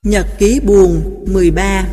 Nhật ký buồn 13.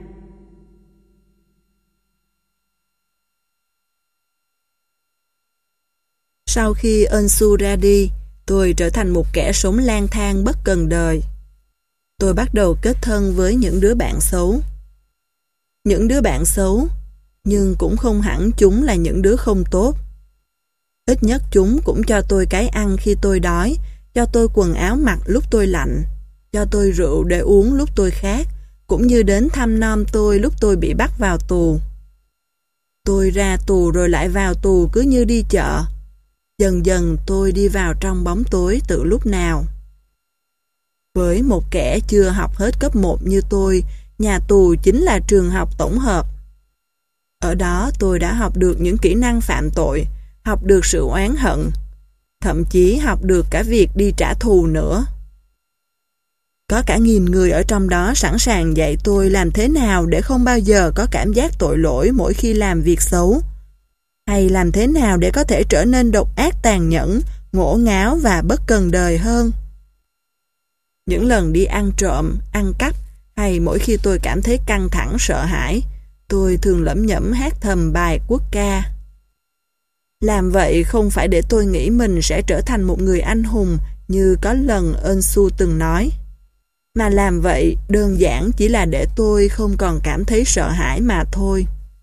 Sau khi Eunsu ra đi, tôi trở thành một kẻ sống lang thang bất cần đời. Tôi bắt đầu kết thân với những đứa bạn xấu. Những đứa bạn xấu, nhưng cũng không hẳn chúng là những đứa không tốt. Ít nhất chúng cũng cho tôi cái ăn khi tôi đói, cho tôi quần áo mặc lúc tôi lạnh, cho tôi rượu để uống lúc tôi khát, cũng như đến thăm nom tôi lúc tôi bị bắt vào tù. Tôi ra tù rồi lại vào tù cứ như đi chợ. Dần dần tôi đi vào trong bóng tối từ lúc nào. Với một kẻ chưa học hết cấp 1 như tôi, nhà tù chính là trường học tổng hợp. Ở đó tôi đã học được những kỹ năng phạm tội, học được sự oán hận, thậm chí học được cả việc đi trả thù nữa. Có cả 1000 người ở trong đó sẵn sàng dạy tôi làm thế nào để không bao giờ có cảm giác tội lỗi mỗi khi làm việc xấu, hay làm thế nào để có thể trở nên độc ác tàn nhẫn, ngổ ngáo và bất cần đời hơn. Những lần đi ăn trộm, ăn cắp, hay mỗi khi tôi cảm thấy căng thẳng sợ hãi, tôi thường lẩm nhẩm hát thầm bài quốc ca. Làm vậy không phải để tôi nghĩ mình sẽ trở thành một người anh hùng như có lần Eunsu từng nói, mà làm vậy đơn giản chỉ là để tôi không còn cảm thấy sợ hãi mà thôi.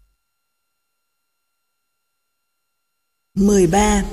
13.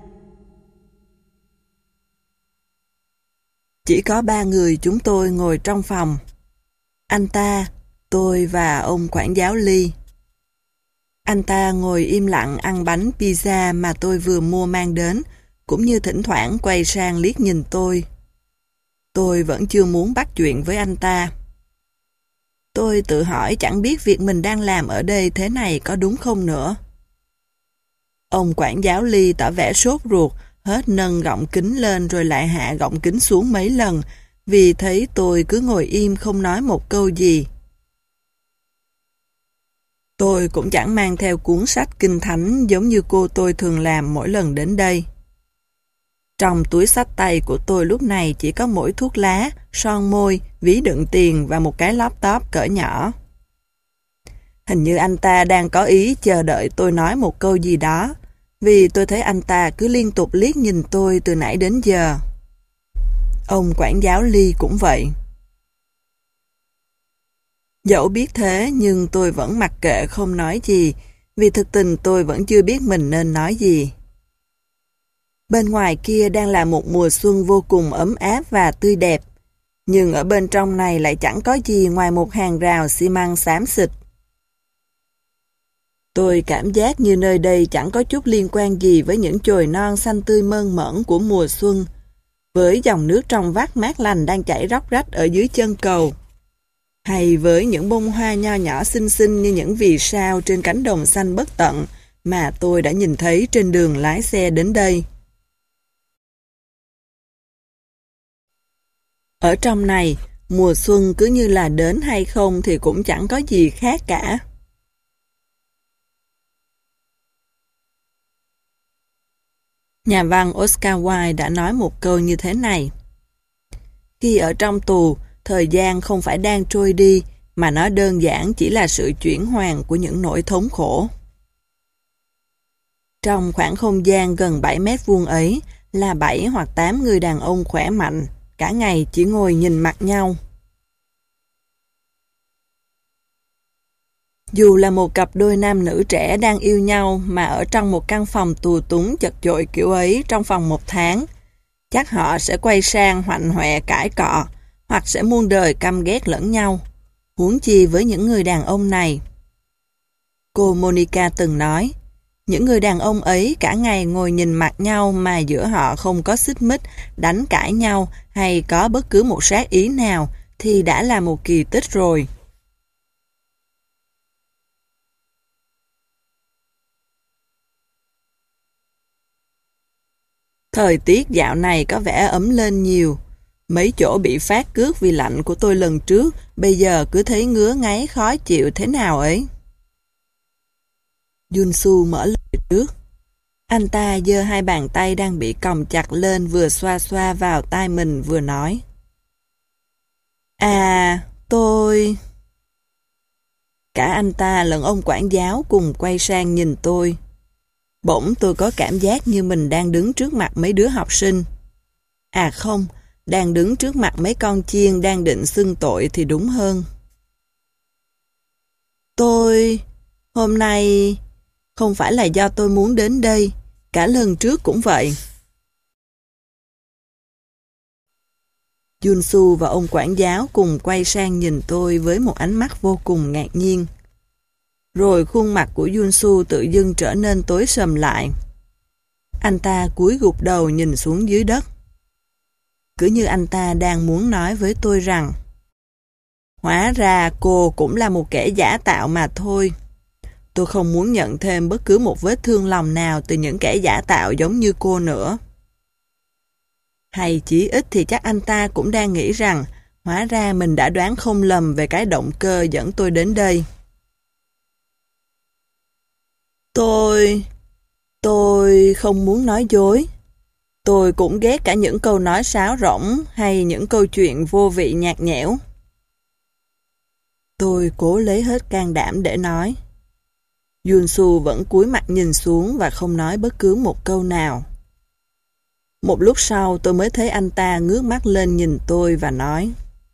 Chỉ có 3 người chúng tôi ngồi trong phòng. Anh ta, tôi và ông quản giáo Lee. Anh ta ngồi im lặng ăn bánh pizza mà tôi vừa mua mang đến, cũng như thỉnh thoảng quay sang liếc nhìn tôi. Tôi vẫn chưa muốn bắt chuyện với anh ta. Tôi tự hỏi chẳng biết việc mình đang làm ở đây thế này có đúng không nữa. Ông quản giáo Lee tỏ vẻ sốt ruột, hết nâng gọng kính lên rồi lại hạ gọng kính xuống mấy lần, vì thấy tôi cứ ngồi im không nói một câu gì. Tôi cũng chẳng mang theo cuốn sách kinh thánh giống như cô tôi thường làm mỗi lần đến đây. Trong túi xách tay của tôi lúc này chỉ có mỗi thuốc lá, son môi, ví đựng tiền và một cái laptop cỡ nhỏ. Hình như anh ta đang có ý chờ đợi tôi nói một câu gì đó, vì tôi thấy anh ta cứ liên tục liếc nhìn tôi từ nãy đến giờ. Ông quản giáo Lee cũng vậy. Dẫu biết thế nhưng tôi vẫn mặc kệ không nói gì, vì thực tình tôi vẫn chưa biết mình nên nói gì. Bên ngoài kia đang là một mùa xuân vô cùng ấm áp và tươi đẹp, nhưng ở bên trong này lại chẳng có gì ngoài một hàng rào xi măng xám xịt. Tôi cảm giác như nơi đây chẳng có chút liên quan gì với những chồi non xanh tươi mơn mởn của mùa xuân, với dòng nước trong vắt mát lành đang chảy róc rách ở dưới chân cầu, hay với những bông hoa nho nhỏ xinh xinh như những vì sao trên cánh đồng xanh bất tận mà tôi đã nhìn thấy trên đường lái xe đến đây. Ở trong này, mùa xuân cứ như là đến hay không thì cũng chẳng có gì khác cả. Nhà văn Oscar Wilde đã nói một câu như thế này: khi ở trong tù, thời gian không phải đang trôi đi, mà nó đơn giản chỉ là sự chuyển hoàn của những nỗi thống khổ. Trong khoảng không gian gần 7 mét vuông ấy là 7 hoặc 8 người đàn ông khỏe mạnh, cả ngày chỉ ngồi nhìn mặt nhau. Dù là một cặp đôi nam nữ trẻ đang yêu nhau mà ở trong một căn phòng tù túng chật chội kiểu ấy trong vòng 1 tháng, chắc họ sẽ quay sang hoạnh hoẹ cãi cọ, hoặc sẽ muôn đời căm ghét lẫn nhau, huống chi với những người đàn ông này. Cô Monica từng nói, những người đàn ông ấy cả ngày ngồi nhìn mặt nhau mà giữa họ không có xích mích, đánh cãi nhau hay có bất cứ một sát ý nào thì đã là một kỳ tích rồi. Thời tiết dạo này có vẻ ấm lên nhiều. Mấy chỗ bị phát cước vì lạnh của tôi lần trước, bây giờ cứ thấy ngứa ngáy khó chịu thế nào ấy. Junsu mở lời trước. Anh ta giơ 2 bàn tay đang bị còng chặt lên vừa xoa xoa vào tai mình vừa nói. Tôi... Cả anh ta lẫn ông quản giáo cùng quay sang nhìn tôi. Bỗng tôi có cảm giác như mình đang đứng trước mặt mấy đứa học sinh. Không, đang đứng trước mặt mấy con chiên đang định xưng tội thì đúng hơn. Hôm nay... Không phải là do tôi muốn đến đây, cả lần trước cũng vậy. Junsu và ông quản giáo cùng quay sang nhìn tôi với một ánh mắt vô cùng ngạc nhiên. Rồi khuôn mặt của Junsu tự dưng trở nên tối sầm lại. Anh ta cúi gục đầu nhìn xuống dưới đất. Cứ như anh ta đang muốn nói với tôi rằng hóa ra cô cũng là một kẻ giả tạo mà thôi. Tôi không muốn nhận thêm bất cứ một vết thương lòng nào từ những kẻ giả tạo giống như cô nữa. Hay chí ít thì chắc anh ta cũng đang nghĩ rằng hóa ra mình đã đoán không lầm về cái động cơ dẫn tôi đến đây. Tôi không muốn nói dối. Tôi cũng ghét cả những câu nói sáo rỗng hay những câu chuyện vô vị nhạt nhẽo. Tôi cố lấy hết can đảm để nói. Junsu vẫn cúi mặt nhìn xuống và không nói bất cứ một câu nào. Một lúc sau tôi mới thấy anh ta ngước mắt lên nhìn tôi và nói: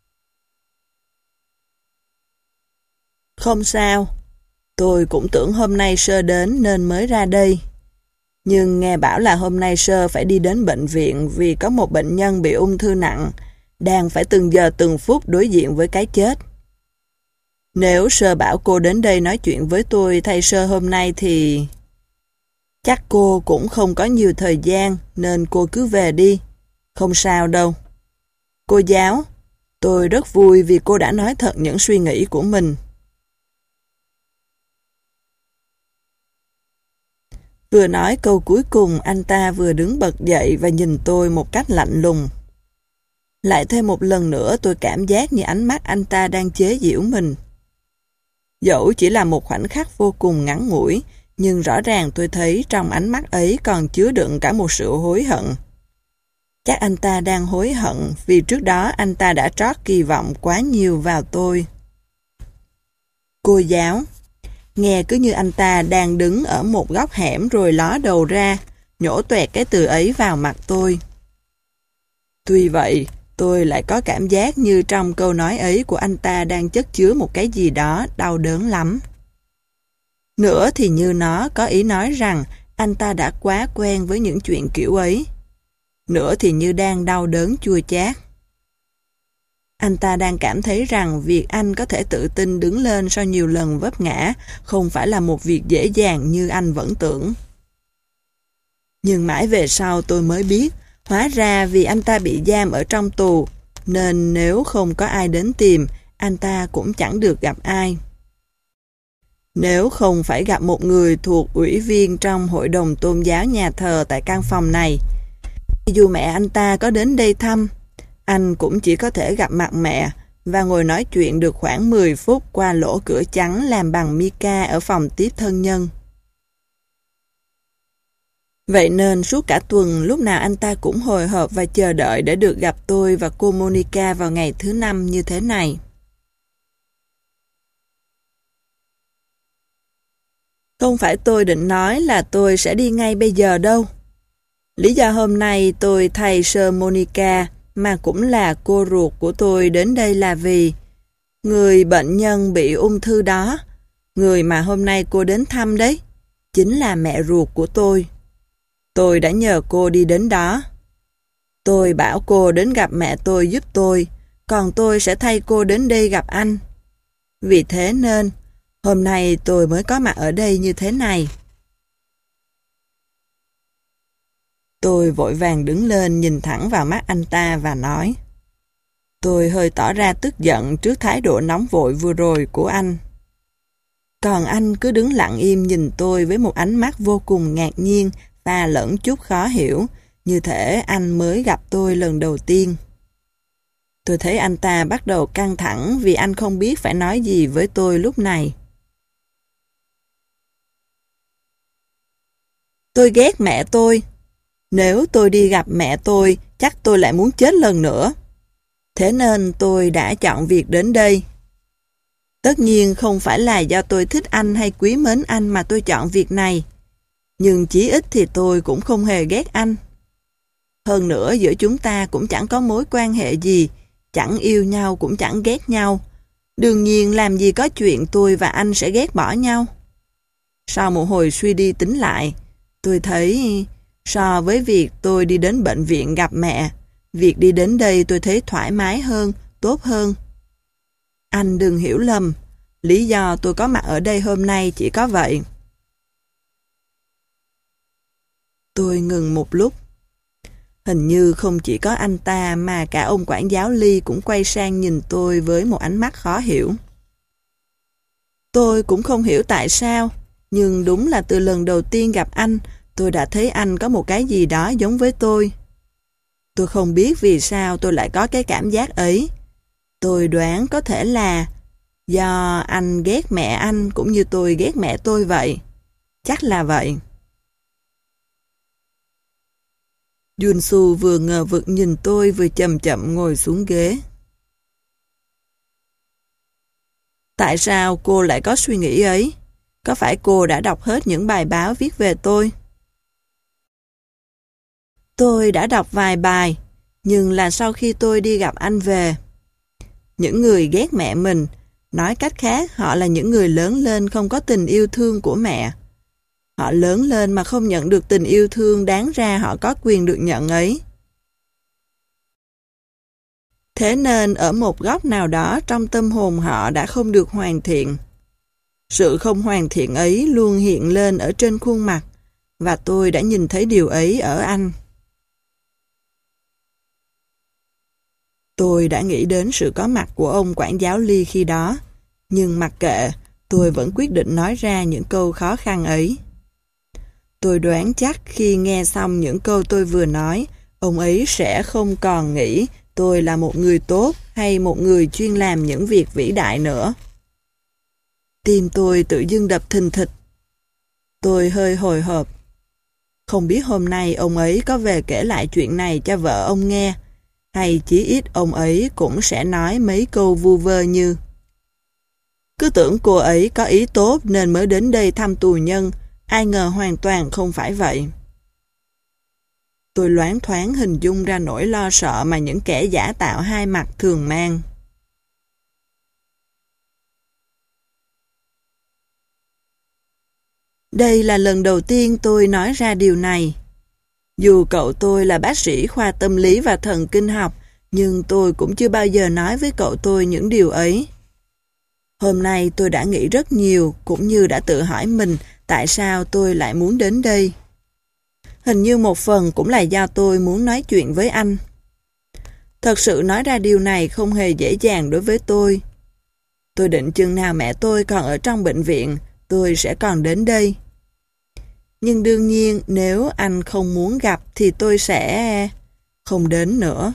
Không sao, tôi cũng tưởng hôm nay Sơ đến nên mới ra đây. Nhưng nghe bảo là hôm nay Sơ phải đi đến bệnh viện vì có một bệnh nhân bị ung thư nặng, đang phải từng giờ từng phút đối diện với cái chết. Nếu Sơ bảo cô đến đây nói chuyện với tôi thay Sơ hôm nay thì... Chắc cô cũng không có nhiều thời gian nên cô cứ về đi. Không sao đâu. Cô giáo, tôi rất vui vì cô đã nói thật những suy nghĩ của mình. Vừa nói câu cuối cùng, anh ta vừa đứng bật dậy và nhìn tôi một cách lạnh lùng. Lại thêm một lần nữa tôi cảm giác như ánh mắt anh ta đang chế giễu mình. Dẫu chỉ là một khoảnh khắc vô cùng ngắn ngủi, nhưng rõ ràng tôi thấy trong ánh mắt ấy còn chứa đựng cả một sự hối hận. Chắc anh ta đang hối hận vì trước đó anh ta đã trót kỳ vọng quá nhiều vào tôi. Cô giáo, nghe cứ như anh ta đang đứng ở một góc hẻm rồi ló đầu ra, nhổ toẹt cái từ ấy vào mặt tôi. Tuy vậy, tôi lại có cảm giác như trong câu nói ấy của anh ta đang chất chứa một cái gì đó đau đớn lắm. Nữa thì như nó có ý nói rằng anh ta đã quá quen với những chuyện kiểu ấy. Nữa thì như đang đau đớn chua chát. Anh ta đang cảm thấy rằng việc anh có thể tự tin đứng lên sau nhiều lần vấp ngã không phải là một việc dễ dàng như anh vẫn tưởng. Nhưng mãi về sau tôi mới biết, hóa ra vì anh ta bị giam ở trong tù, nên nếu không có ai đến tìm, anh ta cũng chẳng được gặp ai. Nếu không phải gặp một người thuộc ủy viên trong hội đồng tôn giáo nhà thờ tại căn phòng này, dù mẹ anh ta có đến đây thăm, anh cũng chỉ có thể gặp mặt mẹ và ngồi nói chuyện được khoảng 10 phút qua lỗ cửa trắng làm bằng mica ở phòng tiếp thân nhân. Vậy nên suốt cả tuần lúc nào anh ta cũng hồi hộp và chờ đợi để được gặp tôi và cô Monica vào ngày thứ 5 như thế này. Không phải tôi định nói là tôi sẽ đi ngay bây giờ đâu. Lý do hôm nay tôi thay Sơ Monica mà cũng là cô ruột của tôi đến đây là vì người bệnh nhân bị ung thư đó, người mà hôm nay cô đến thăm đấy, chính là mẹ ruột của tôi. Tôi đã nhờ cô đi đến đó. Tôi bảo cô đến gặp mẹ tôi giúp tôi, còn tôi sẽ thay cô đến đây gặp anh. Vì thế nên, hôm nay tôi mới có mặt ở đây như thế này. Tôi vội vàng đứng lên nhìn thẳng vào mắt anh ta và nói. Tôi hơi tỏ ra tức giận trước thái độ nóng vội vừa rồi của anh. Còn anh cứ đứng lặng im nhìn tôi với một ánh mắt vô cùng ngạc nhiên và lẫn chút khó hiểu, như thể anh mới gặp tôi lần đầu tiên. Tôi thấy anh ta bắt đầu căng thẳng vì anh không biết phải nói gì với tôi lúc này. Tôi ghét mẹ tôi. Nếu tôi đi gặp mẹ tôi, chắc tôi lại muốn chết lần nữa. Thế nên tôi đã chọn việc đến đây. Tất nhiên không phải là do tôi thích anh hay quý mến anh mà tôi chọn việc này. Nhưng chí ít thì tôi cũng không hề ghét anh. Hơn nữa giữa chúng ta cũng chẳng có mối quan hệ gì, chẳng yêu nhau cũng chẳng ghét nhau. Đương nhiên làm gì có chuyện tôi và anh sẽ ghét bỏ nhau. Sau một hồi suy đi tính lại, tôi thấy so với việc tôi đi đến bệnh viện gặp mẹ, việc đi đến đây tôi thấy thoải mái hơn, tốt hơn. Anh đừng hiểu lầm, lý do tôi có mặt ở đây hôm nay chỉ có vậy. Tôi ngừng một lúc. Hình như không chỉ có anh ta mà cả ông quản giáo Ly cũng quay sang nhìn tôi với một ánh mắt khó hiểu. Tôi cũng không hiểu tại sao, nhưng đúng là từ lần đầu tiên gặp anh, tôi đã thấy anh có một cái gì đó giống với tôi. Tôi không biết vì sao tôi lại có cái cảm giác ấy. Tôi đoán có thể là do anh ghét mẹ anh cũng như tôi ghét mẹ tôi vậy. Chắc là vậy. Junsu vừa ngờ vực nhìn tôi vừa chậm chậm ngồi xuống ghế. Tại sao cô lại có suy nghĩ ấy? Có phải cô đã đọc hết những bài báo viết về tôi? Tôi đã đọc vài bài, nhưng là sau khi tôi đi gặp anh về. Những người ghét mẹ mình, nói cách khác họ là những người lớn lên không có tình yêu thương của mẹ. Họ lớn lên mà không nhận được tình yêu thương đáng ra họ có quyền được nhận ấy. Thế nên ở một góc nào đó trong tâm hồn họ đã không được hoàn thiện. Sự không hoàn thiện ấy luôn hiện lên ở trên khuôn mặt, và tôi đã nhìn thấy điều ấy ở anh. Tôi đã nghĩ đến sự có mặt của ông quản giáo Ly khi đó, nhưng mặc kệ, tôi vẫn quyết định nói ra những câu khó khăn ấy. Tôi đoán chắc khi nghe xong những câu tôi vừa nói, ông ấy sẽ không còn nghĩ tôi là một người tốt hay một người chuyên làm những việc vĩ đại nữa. Tim tôi tự dưng đập thình thịch. Tôi hơi hồi hộp. Không biết hôm nay ông ấy có về kể lại chuyện này cho vợ ông nghe, hay chí ít ông ấy cũng sẽ nói mấy câu vu vơ như: cứ tưởng cô ấy có ý tốt nên mới đến đây thăm tù nhân, ai ngờ hoàn toàn không phải vậy. Tôi loáng thoáng hình dung ra nỗi lo sợ mà những kẻ giả tạo hai mặt thường mang. Đây là lần đầu tiên tôi nói ra điều này. Dù cậu tôi là bác sĩ khoa tâm lý và thần kinh học, nhưng tôi cũng chưa bao giờ nói với cậu tôi những điều ấy. Hôm nay tôi đã nghĩ rất nhiều, cũng như đã tự hỏi mình tại sao tôi lại muốn đến đây. Hình như một phần cũng là do tôi muốn nói chuyện với anh. Thật sự nói ra điều này không hề dễ dàng đối với tôi. Tôi định chừng nào mẹ tôi còn ở trong bệnh viện, tôi sẽ còn đến đây. Nhưng đương nhiên nếu anh không muốn gặp thì tôi sẽ không đến nữa.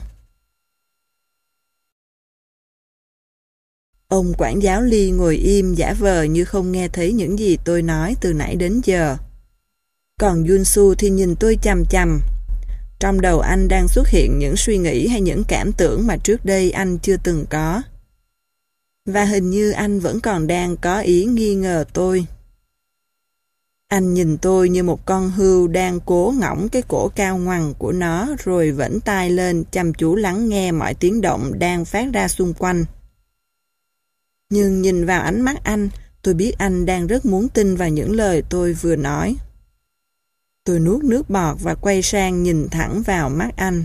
Ông quản giáo Ly ngồi im giả vờ như không nghe thấy những gì tôi nói từ nãy đến giờ. Còn Junsu thì nhìn tôi chằm chằm. Trong đầu anh đang xuất hiện những suy nghĩ hay những cảm tưởng mà trước đây anh chưa từng có. Và hình như anh vẫn còn đang có ý nghi ngờ tôi. Anh nhìn tôi như một con hươu đang cố ngõng cái cổ cao ngoằng của nó rồi vẫn tai lên chăm chú lắng nghe mọi tiếng động đang phát ra xung quanh. Nhưng nhìn vào ánh mắt anh, tôi biết anh đang rất muốn tin vào những lời tôi vừa nói. Tôi nuốt nước bọt và quay sang nhìn thẳng vào mắt anh.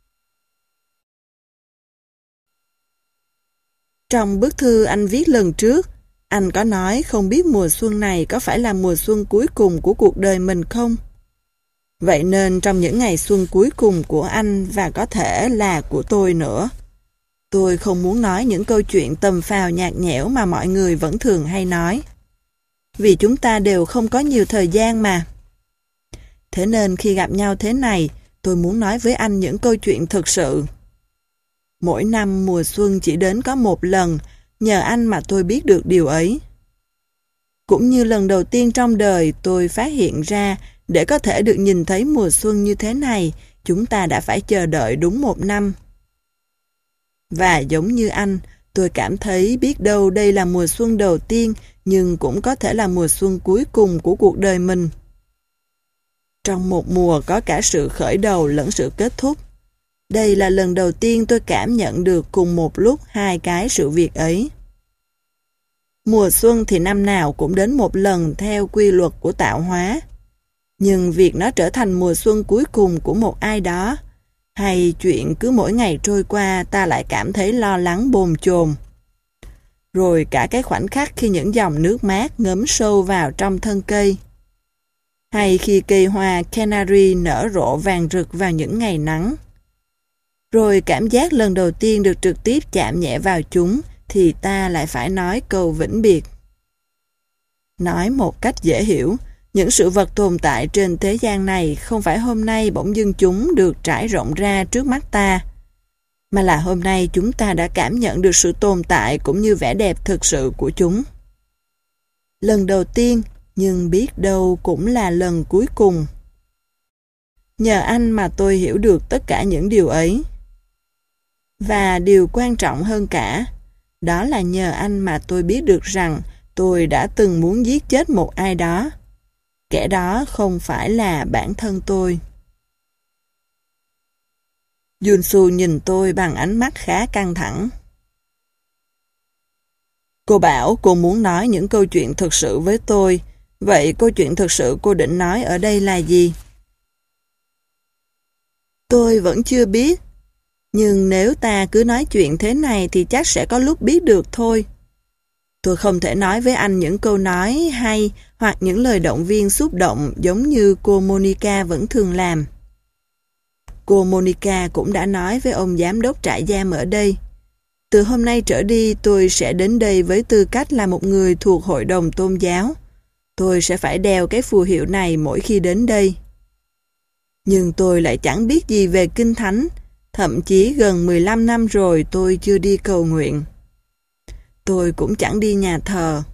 Trong bức thư anh viết lần trước, anh có nói không biết mùa xuân này có phải là mùa xuân cuối cùng của cuộc đời mình không? Vậy nên trong những ngày xuân cuối cùng của anh và có thể là của tôi nữa, tôi không muốn nói những câu chuyện tầm phào nhạt nhẽo mà mọi người vẫn thường hay nói. Vì chúng ta đều không có nhiều thời gian mà. Thế nên khi gặp nhau thế này, tôi muốn nói với anh những câu chuyện thực sự. Mỗi năm mùa xuân chỉ đến có một lần, nhờ anh mà tôi biết được điều ấy. Cũng như lần đầu tiên trong đời tôi phát hiện ra, để có thể được nhìn thấy mùa xuân như thế này, chúng ta đã phải chờ đợi đúng 1 năm. Và giống như anh, tôi cảm thấy biết đâu đây là mùa xuân đầu tiên, nhưng cũng có thể là mùa xuân cuối cùng của cuộc đời mình. Trong một mùa có cả sự khởi đầu lẫn sự kết thúc. Đây là lần đầu tiên tôi cảm nhận được cùng một lúc hai cái sự việc ấy. Mùa xuân thì năm nào cũng đến một lần theo quy luật của tạo hóa. Nhưng việc nó trở thành mùa xuân cuối cùng của một ai đó, hay chuyện cứ mỗi ngày trôi qua ta lại cảm thấy lo lắng bồn chồn. Rồi cả cái khoảnh khắc khi những dòng nước mát ngấm sâu vào trong thân cây. Hay khi cây hoa Canary nở rộ vàng rực vào những ngày nắng. Rồi cảm giác lần đầu tiên được trực tiếp chạm nhẹ vào chúng thì ta lại phải nói câu vĩnh biệt. Nói một cách dễ hiểu, những sự vật tồn tại trên thế gian này không phải hôm nay bỗng dưng chúng được trải rộng ra trước mắt ta, mà là hôm nay chúng ta đã cảm nhận được sự tồn tại cũng như vẻ đẹp thực sự của chúng. Lần đầu tiên, nhưng biết đâu cũng là lần cuối cùng. Nhờ anh mà tôi hiểu được tất cả những điều ấy. Và điều quan trọng hơn cả, đó là nhờ anh mà tôi biết được rằng tôi đã từng muốn giết chết một ai đó. Kẻ đó không phải là bản thân tôi. Junsu nhìn tôi bằng ánh mắt khá căng thẳng. Cô bảo cô muốn nói những câu chuyện thực sự với tôi. Vậy câu chuyện thực sự cô định nói ở đây là gì? Tôi vẫn chưa biết. Nhưng nếu ta cứ nói chuyện thế này thì chắc sẽ có lúc biết được thôi. Tôi không thể nói với anh những câu nói hay hoặc những lời động viên xúc động giống như cô Monica vẫn thường làm. Cô Monica cũng đã nói với ông giám đốc trại giam ở đây. Từ hôm nay trở đi tôi sẽ đến đây với tư cách là một người thuộc hội đồng tôn giáo. Tôi sẽ phải đeo cái phù hiệu này mỗi khi đến đây. Nhưng tôi lại chẳng biết gì về Kinh Thánh. Thậm chí gần 15 năm rồi tôi chưa đi cầu nguyện. Tôi cũng chẳng đi nhà thờ.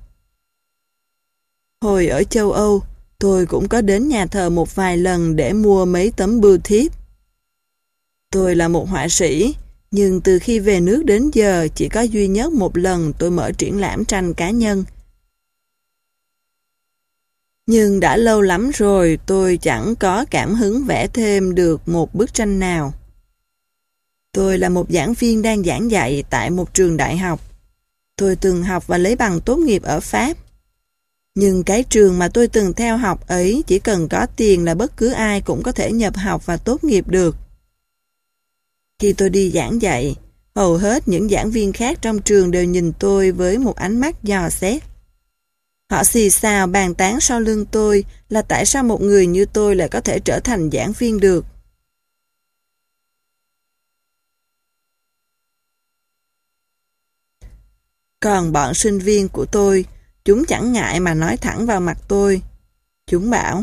Hồi ở châu Âu, tôi cũng có đến nhà thờ một vài lần để mua mấy tấm bưu thiếp. Tôi là một họa sĩ, nhưng từ khi về nước đến giờ chỉ có duy nhất một lần tôi mở triển lãm tranh cá nhân. Nhưng đã lâu lắm rồi tôi chẳng có cảm hứng vẽ thêm được một bức tranh nào. Tôi là một giảng viên đang giảng dạy tại một trường đại học. Tôi từng học và lấy bằng tốt nghiệp ở Pháp. Nhưng cái trường mà tôi từng theo học ấy chỉ cần có tiền là bất cứ ai cũng có thể nhập học và tốt nghiệp được. Khi tôi đi giảng dạy, hầu hết những giảng viên khác trong trường đều nhìn tôi với một ánh mắt dò xét. Họ xì xào bàn tán sau lưng tôi là tại sao một người như tôi lại có thể trở thành giảng viên được. Còn bọn sinh viên của tôi, chúng chẳng ngại mà nói thẳng vào mặt tôi. Chúng bảo: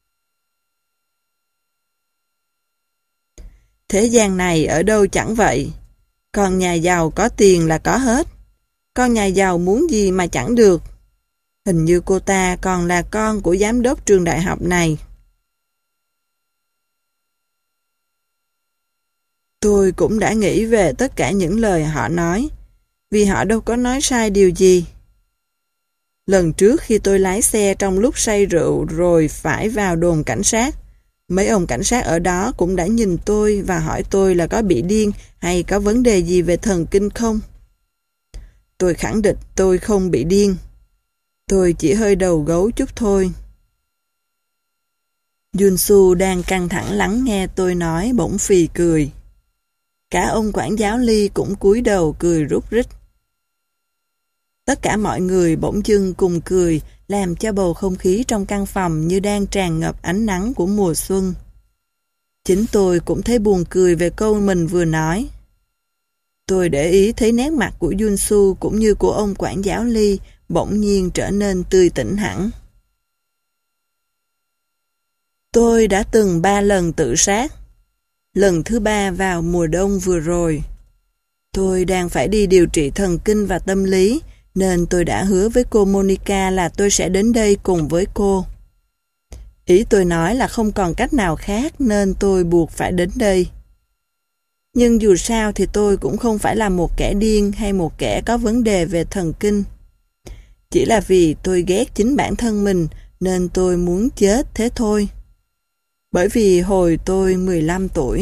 thế gian này ở đâu chẳng vậy. Con nhà giàu có tiền là có hết. Con nhà giàu muốn gì mà chẳng được. Hình như cô ta còn là con của giám đốc trường đại học này. Tôi cũng đã nghĩ về tất cả những lời họ nói, vì họ đâu có nói sai điều gì. Lần trước khi tôi lái xe trong lúc say rượu rồi phải vào đồn cảnh sát, mấy ông cảnh sát ở đó cũng đã nhìn tôi và hỏi tôi là có bị điên hay có vấn đề gì về thần kinh không. Tôi khẳng định tôi không bị điên. Tôi chỉ hơi đầu gấu chút thôi. Junsu đang căng thẳng lắng nghe tôi nói bỗng phì cười. Cả ông quản giáo Ly cũng cúi đầu cười rúc rích. Tất cả mọi người bỗng dưng cùng cười, làm cho bầu không khí trong căn phòng như đang tràn ngập ánh nắng của mùa xuân. Chính tôi cũng thấy buồn cười về câu mình vừa nói. Tôi để ý thấy nét mặt của Junsu cũng như của ông quản giáo Ly bỗng nhiên trở nên tươi tỉnh hẳn. Tôi đã từng 3 lần tự sát. Lần thứ 3 vào mùa đông vừa rồi. Tôi đang phải đi điều trị thần kinh và tâm lý, nên tôi đã hứa với cô Monica là tôi sẽ đến đây cùng với cô. Ý tôi nói là không còn cách nào khác nên tôi buộc phải đến đây. Nhưng dù sao thì tôi cũng không phải là một kẻ điên hay một kẻ có vấn đề về thần kinh. Chỉ là vì tôi ghét chính bản thân mình nên tôi muốn chết thế thôi. Bởi vì hồi tôi 15 tuổi.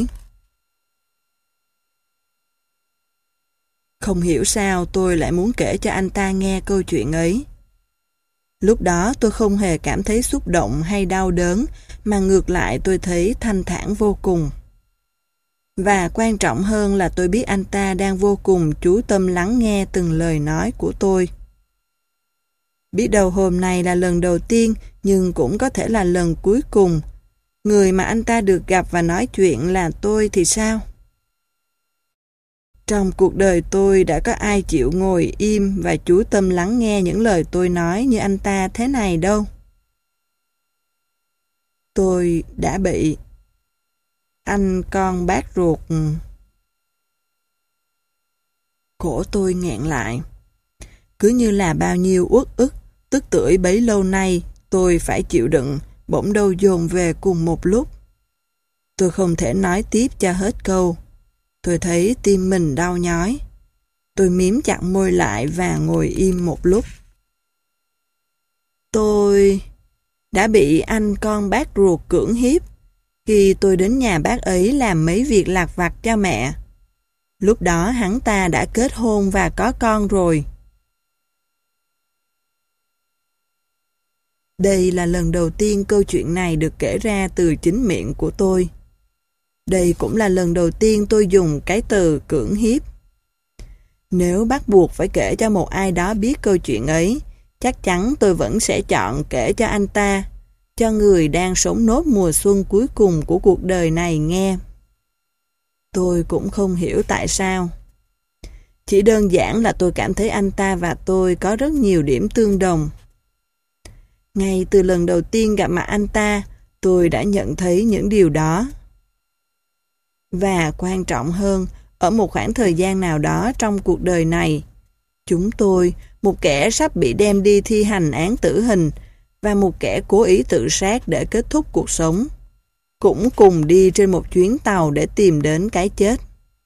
Không hiểu sao tôi lại muốn kể cho anh ta nghe câu chuyện ấy. Lúc đó tôi không hề cảm thấy xúc động hay đau đớn, mà ngược lại tôi thấy thanh thản vô cùng. Và quan trọng hơn là tôi biết anh ta đang vô cùng chú tâm lắng nghe từng lời nói của tôi. Biết đâu hôm nay là lần đầu tiên, nhưng cũng có thể là lần cuối cùng. Người mà anh ta được gặp và nói chuyện là tôi thì sao? Trong cuộc đời tôi đã có ai chịu ngồi im và chú tâm lắng nghe những lời tôi nói như anh ta thế này đâu. Tôi đã bị anh con bác ruột. Cổ tôi nghẹn lại. Cứ như là bao nhiêu uất ức, tức tưởi bấy lâu nay tôi phải chịu đựng, bỗng đâu dồn về cùng một lúc. Tôi không thể nói tiếp cho hết câu. Tôi thấy tim mình đau nhói. Tôi mím chặt môi lại và ngồi im một lúc. Tôi đã bị anh con bác ruột cưỡng hiếp khi tôi đến nhà bác ấy làm mấy việc lặt vặt cho mẹ. Lúc đó hắn ta đã kết hôn và có con rồi. Đây là lần đầu tiên câu chuyện này được kể ra từ chính miệng của tôi. Đây cũng là lần đầu tiên tôi dùng cái từ cưỡng hiếp. Nếu bắt buộc phải kể cho một ai đó biết câu chuyện ấy, chắc chắn tôi vẫn sẽ chọn kể cho anh ta, cho người đang sống nốt mùa xuân cuối cùng của cuộc đời này nghe. Tôi cũng không hiểu tại sao. Chỉ đơn giản là tôi cảm thấy anh ta và tôi có rất nhiều điểm tương đồng. Ngay từ lần đầu tiên gặp mặt anh ta, tôi đã nhận thấy những điều đó. Và quan trọng hơn, ở một khoảng thời gian nào đó trong cuộc đời này, chúng tôi, một kẻ sắp bị đem đi thi hành án tử hình và một kẻ cố ý tự sát để kết thúc cuộc sống, cũng cùng đi trên một chuyến tàu để tìm đến cái chết.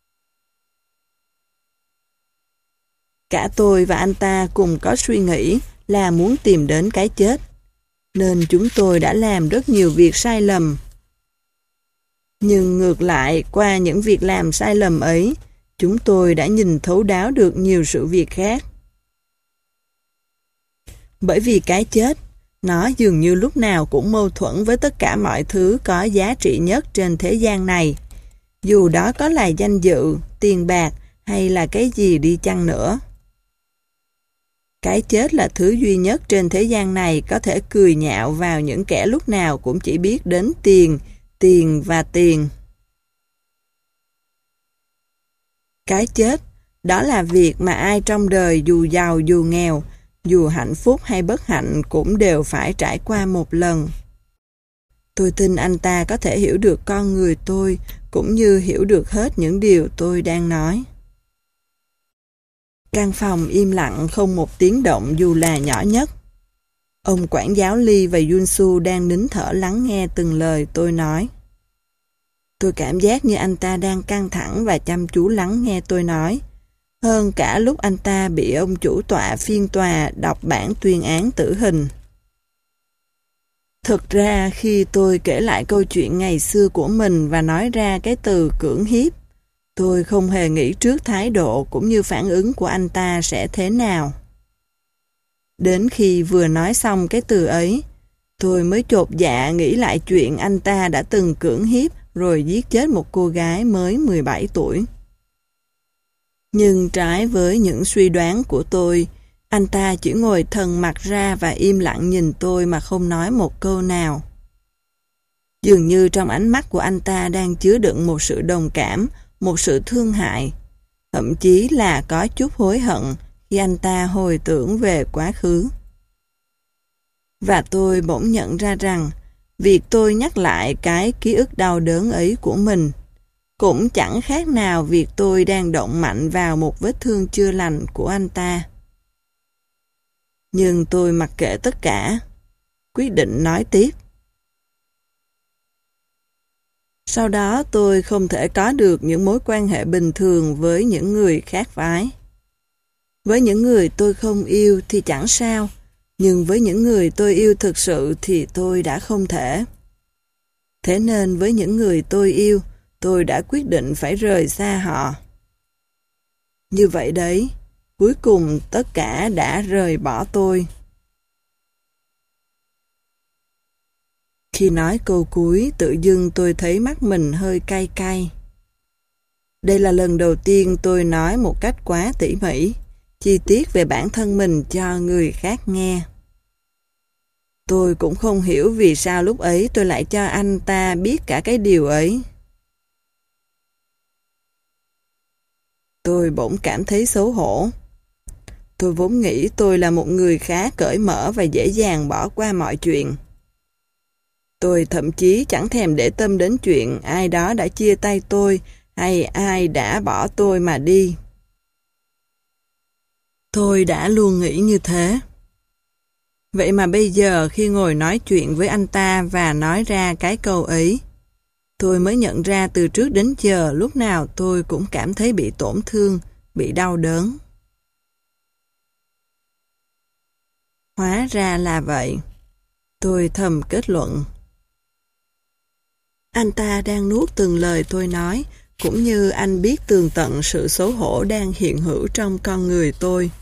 Cả tôi và anh ta cùng có suy nghĩ là muốn tìm đến cái chết, nên chúng tôi đã làm rất nhiều việc sai lầm. Nhưng ngược lại, qua những việc làm sai lầm ấy, chúng tôi đã nhìn thấu đáo được nhiều sự việc khác. Bởi vì cái chết, nó dường như lúc nào cũng mâu thuẫn với tất cả mọi thứ có giá trị nhất trên thế gian này, dù đó có là danh dự, tiền bạc hay là cái gì đi chăng nữa. Cái chết là thứ duy nhất trên thế gian này có thể cười nhạo vào những kẻ lúc nào cũng chỉ biết đến tiền, tiền và tiền. Cái chết, đó là việc mà ai trong đời dù giàu dù nghèo, dù hạnh phúc hay bất hạnh cũng đều phải trải qua một lần. Tôi tin anh ta có thể hiểu được con người tôi, cũng như hiểu được hết những điều tôi đang nói. Căn phòng im lặng không một tiếng động dù là nhỏ nhất. Ông quản giáo Lee và Yunsu đang nín thở lắng nghe từng lời tôi nói. Tôi cảm giác như anh ta đang căng thẳng và chăm chú lắng nghe tôi nói, hơn cả lúc anh ta bị ông chủ tọa phiên tòa đọc bản tuyên án tử hình. Thực ra khi tôi kể lại câu chuyện ngày xưa của mình và nói ra cái từ cưỡng hiếp, tôi không hề nghĩ trước thái độ cũng như phản ứng của anh ta sẽ thế nào. Đến khi vừa nói xong cái từ ấy, tôi mới chột dạ nghĩ lại chuyện anh ta đã từng cưỡng hiếp rồi giết chết một cô gái mới 17 tuổi. Nhưng trái với những suy đoán của tôi, anh ta chỉ ngồi thần mặt ra và im lặng nhìn tôi mà không nói một câu nào. Dường như trong ánh mắt của anh ta đang chứa đựng một sự đồng cảm, một sự thương hại, thậm chí là có chút hối hận khi anh ta hồi tưởng về quá khứ. Và tôi bỗng nhận ra rằng, việc tôi nhắc lại cái ký ức đau đớn ấy của mình cũng chẳng khác nào việc tôi đang động mạnh vào một vết thương chưa lành của anh ta. Nhưng tôi mặc kệ tất cả, quyết định nói tiếp. Sau đó tôi không thể có được những mối quan hệ bình thường với những người khác phái. Với những người tôi không yêu thì chẳng sao, nhưng với những người tôi yêu thực sự thì tôi đã không thể. Thế nên với những người tôi yêu, tôi đã quyết định phải rời xa họ. Như vậy đấy, cuối cùng tất cả đã rời bỏ tôi. Khi nói câu cuối, tự dưng tôi thấy mắt mình hơi cay cay. Đây là lần đầu tiên tôi nói một cách quá tỉ mỉ, chi tiết về bản thân mình cho người khác nghe. Tôi cũng không hiểu vì sao lúc ấy tôi lại cho anh ta biết cả cái điều ấy. Tôi bỗng cảm thấy xấu hổ. Tôi vốn nghĩ tôi là một người khá cởi mở và dễ dàng bỏ qua mọi chuyện. Tôi thậm chí chẳng thèm để tâm đến chuyện ai đó đã chia tay tôi hay ai đã bỏ tôi mà đi. Tôi đã luôn nghĩ như thế. Vậy mà bây giờ khi ngồi nói chuyện với anh ta và nói ra cái câu ấy, tôi mới nhận ra từ trước đến giờ lúc nào tôi cũng cảm thấy bị tổn thương, bị đau đớn. Hóa ra là vậy. Tôi thầm kết luận. Anh ta đang nuốt từng lời tôi nói, cũng như anh biết tường tận sự xấu hổ đang hiện hữu trong con người tôi.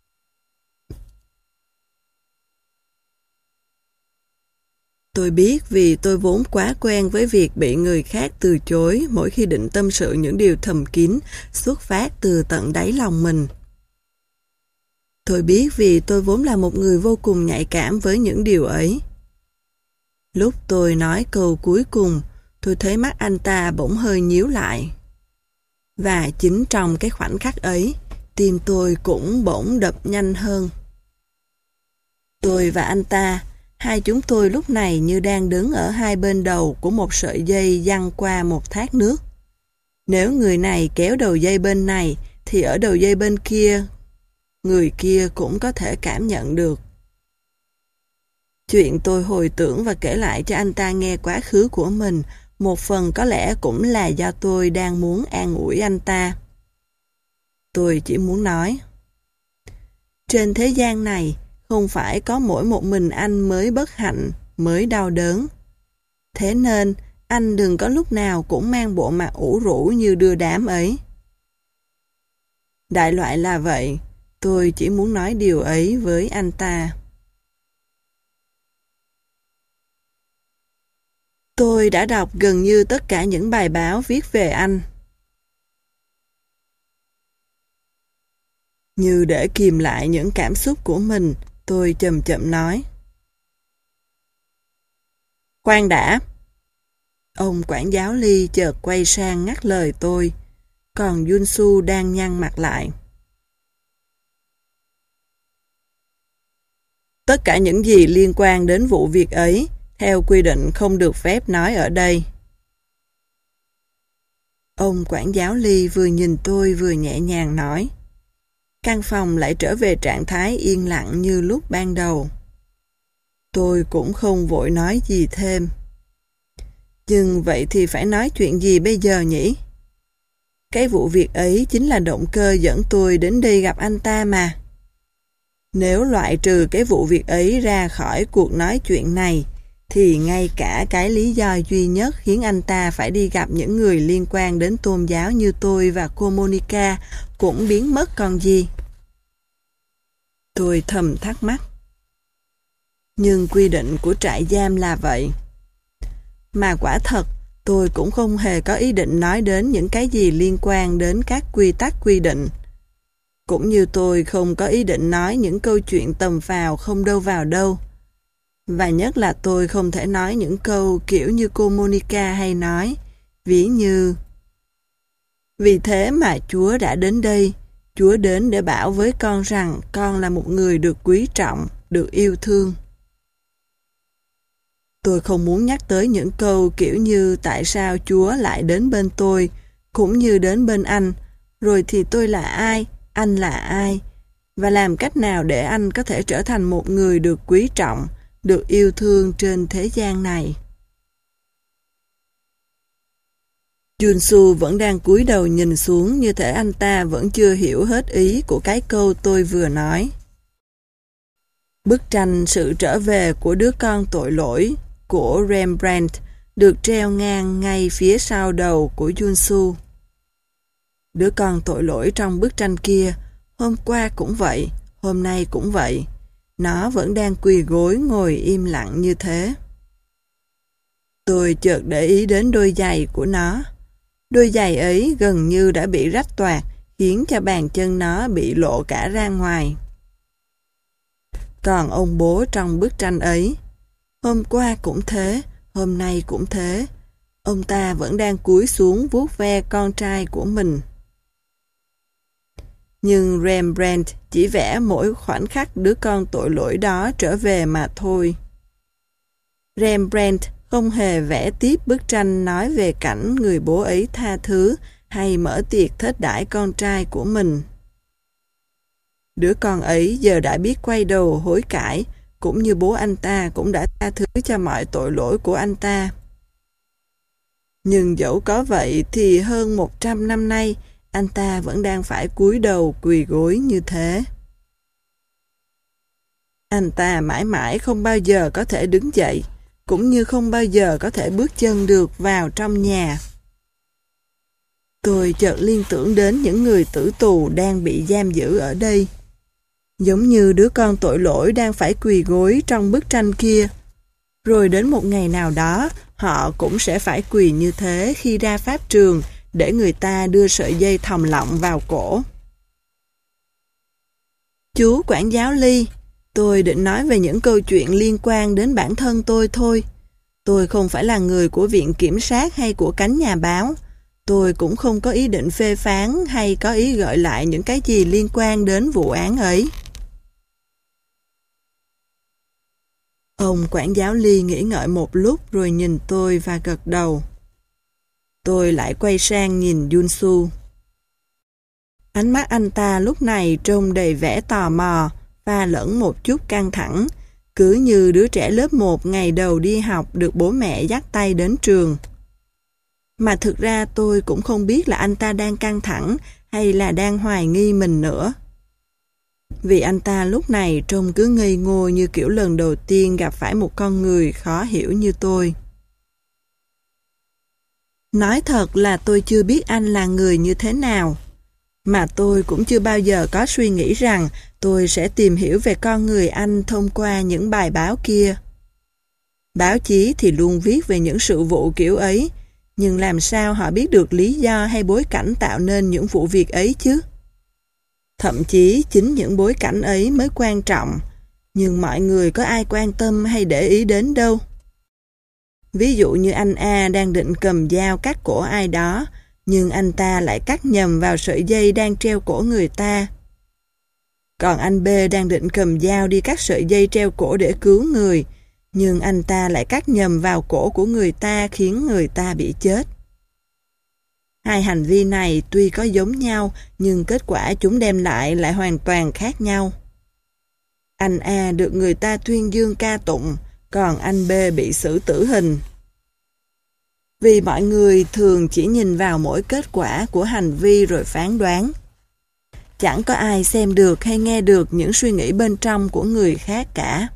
Tôi biết vì tôi vốn quá quen với việc bị người khác từ chối mỗi khi định tâm sự những điều thầm kín xuất phát từ tận đáy lòng mình. Tôi biết vì tôi vốn là một người vô cùng nhạy cảm với những điều ấy. Lúc tôi nói câu cuối cùng, tôi thấy mắt anh ta bỗng hơi nhíu lại. Và chính trong cái khoảnh khắc ấy, tim tôi cũng bỗng đập nhanh hơn. Tôi và anh ta, hai chúng tôi lúc này như đang đứng ở hai bên đầu của một sợi dây giăng qua một thác nước. Nếu người này kéo đầu dây bên này, thì ở đầu dây bên kia, người kia cũng có thể cảm nhận được. Chuyện tôi hồi tưởng và kể lại cho anh ta nghe quá khứ của mình, một phần có lẽ cũng là do tôi đang muốn an ủi anh ta. Tôi chỉ muốn nói, trên thế gian này, không phải có mỗi một mình anh mới bất hạnh, mới đau đớn. Thế nên, anh đừng có lúc nào cũng mang bộ mặt ủ rũ như đưa đám ấy. Đại loại là vậy, tôi chỉ muốn nói điều ấy với anh ta. Tôi đã đọc gần như tất cả những bài báo viết về anh. Như để kìm lại những cảm xúc của mình, tôi chậm chậm nói. Khoan đã. Ông quản giáo Ly chợt quay sang ngắt lời tôi, còn Junsu đang nhăn mặt lại. Tất cả những gì liên quan đến vụ việc ấy, theo quy định không được phép nói ở đây. Ông quản giáo Ly vừa nhìn tôi vừa nhẹ nhàng nói. Căn phòng lại trở về trạng thái yên lặng như lúc ban đầu. Tôi cũng không vội nói gì thêm. Nhưng vậy thì phải nói chuyện gì bây giờ nhỉ? Cái vụ việc ấy chính là động cơ dẫn tôi đến đây gặp anh ta mà. Nếu loại trừ cái vụ việc ấy ra khỏi cuộc nói chuyện này, thì ngay cả cái lý do duy nhất khiến anh ta phải đi gặp những người liên quan đến tôn giáo như tôi và cô Monica cũng biến mất còn gì. Tôi thầm thắc mắc. Nhưng quy định của trại giam là vậy. Mà quả thật, tôi cũng không hề có ý định nói đến những cái gì liên quan đến các quy tắc quy định. Cũng như tôi không có ý định nói những câu chuyện tầm phào không đâu vào đâu. Và nhất là tôi không thể nói những câu kiểu như cô Monica hay nói, ví như: Vì thế mà Chúa đã đến đây, Chúa đến để bảo với con rằng con là một người được quý trọng, được yêu thương. Tôi không muốn nhắc tới những câu kiểu như tại sao Chúa lại đến bên tôi, cũng như đến bên anh, rồi thì tôi là ai, anh là ai, và làm cách nào để anh có thể trở thành một người được quý trọng, được yêu thương trên thế gian này. Junsu vẫn đang cúi đầu nhìn xuống như thể anh ta vẫn chưa hiểu hết ý của cái câu tôi vừa nói. Bức tranh Sự trở về của đứa con tội lỗi của Rembrandt được treo ngang ngay phía sau đầu của Junsu. Đứa con tội lỗi trong bức tranh kia, hôm qua cũng vậy, hôm nay cũng vậy. Nó vẫn đang quỳ gối ngồi im lặng như thế. Tôi chợt để ý đến đôi giày của nó. Đôi giày ấy gần như đã bị rách toạc, khiến cho bàn chân nó bị lộ cả ra ngoài. Còn ông bố trong bức tranh ấy, hôm qua cũng thế, hôm nay cũng thế. Ông ta vẫn đang cúi xuống vuốt ve con trai của mình. Nhưng Rembrandt chỉ vẽ mỗi khoảnh khắc đứa con tội lỗi đó trở về mà thôi. Rembrandt không hề vẽ tiếp bức tranh nói về cảnh người bố ấy tha thứ hay mở tiệc thết đãi con trai của mình. Đứa con ấy giờ đã biết quay đầu hối cải, cũng như bố anh ta cũng đã tha thứ cho mọi tội lỗi của anh ta. Nhưng dẫu có vậy thì hơn 100 năm nay, anh ta vẫn đang phải cúi đầu quỳ gối như thế. Anh ta mãi mãi không bao giờ có thể đứng dậy, cũng như không bao giờ có thể bước chân được vào trong nhà. Tôi chợt liên tưởng đến những người tử tù đang bị giam giữ ở đây. Giống như đứa con tội lỗi đang phải quỳ gối trong bức tranh kia. Rồi đến một ngày nào đó, họ cũng sẽ phải quỳ như thế khi ra pháp trường để người ta đưa sợi dây thòng lọng vào cổ. Chú quản giáo Lee, tôi định nói về những câu chuyện liên quan đến bản thân tôi thôi. Tôi không phải là người của viện kiểm sát hay của cánh nhà báo. Tôi cũng không có ý định phê phán hay có ý gợi lại những cái gì liên quan đến vụ án ấy. Ông quản giáo Lee nghĩ ngợi một lúc rồi nhìn tôi và gật đầu. Tôi lại quay sang nhìn Junsu. Ánh mắt anh ta lúc này trông đầy vẻ tò mò, pha lẫn một chút căng thẳng, cứ như đứa trẻ lớp 1 ngày đầu đi học được bố mẹ dắt tay đến trường. Mà thực ra tôi cũng không biết là anh ta đang căng thẳng hay là đang hoài nghi mình nữa. Vì anh ta lúc này trông cứ ngây ngô như kiểu lần đầu tiên gặp phải một con người khó hiểu như tôi. Nói thật là tôi chưa biết anh là người như thế nào. Mà tôi cũng chưa bao giờ có suy nghĩ rằng tôi sẽ tìm hiểu về con người anh thông qua những bài báo kia. Báo chí thì luôn viết về những sự vụ kiểu ấy, nhưng làm sao họ biết được lý do hay bối cảnh tạo nên những vụ việc ấy chứ? Thậm chí chính những bối cảnh ấy mới quan trọng, nhưng mọi người có ai quan tâm hay để ý đến đâu. Ví dụ như anh A đang định cầm dao cắt cổ ai đó, nhưng anh ta lại cắt nhầm vào sợi dây đang treo cổ người ta. Còn anh B đang định cầm dao đi cắt sợi dây treo cổ để cứu người, nhưng anh ta lại cắt nhầm vào cổ của người ta khiến người ta bị chết. Hai hành vi này tuy có giống nhau, nhưng kết quả chúng đem lại hoàn toàn khác nhau. Anh A được người ta tuyên dương ca tụng, còn anh B bị xử tử hình. Vì mọi người thường chỉ nhìn vào mỗi kết quả của hành vi rồi phán đoán. Chẳng có ai xem được hay nghe được những suy nghĩ bên trong của người khác cả.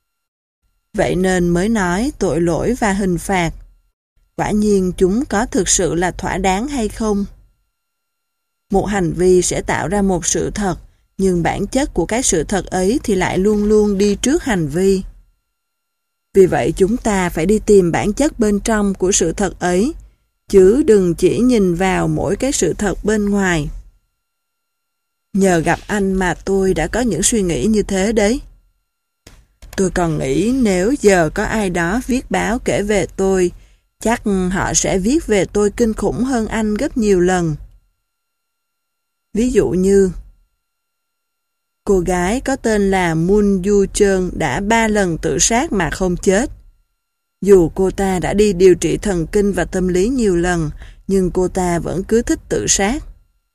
Vậy nên mới nói tội lỗi và hình phạt. Quả nhiên chúng có thực sự là thỏa đáng hay không? Một hành vi sẽ tạo ra một sự thật, nhưng bản chất của cái sự thật ấy thì lại luôn luôn đi trước hành vi. Vì vậy chúng ta phải đi tìm bản chất bên trong của sự thật ấy, chứ đừng chỉ nhìn vào mỗi cái sự thật bên ngoài. Nhờ gặp anh mà tôi đã có những suy nghĩ như thế đấy. Tôi còn nghĩ nếu giờ có ai đó viết báo kể về tôi, chắc họ sẽ viết về tôi kinh khủng hơn anh gấp nhiều lần. Ví dụ như cô gái có tên là Moon Yu Cheon đã 3 lần tự sát mà không chết. Dù cô ta đã đi điều trị thần kinh và tâm lý nhiều lần, nhưng cô ta vẫn cứ thích tự sát.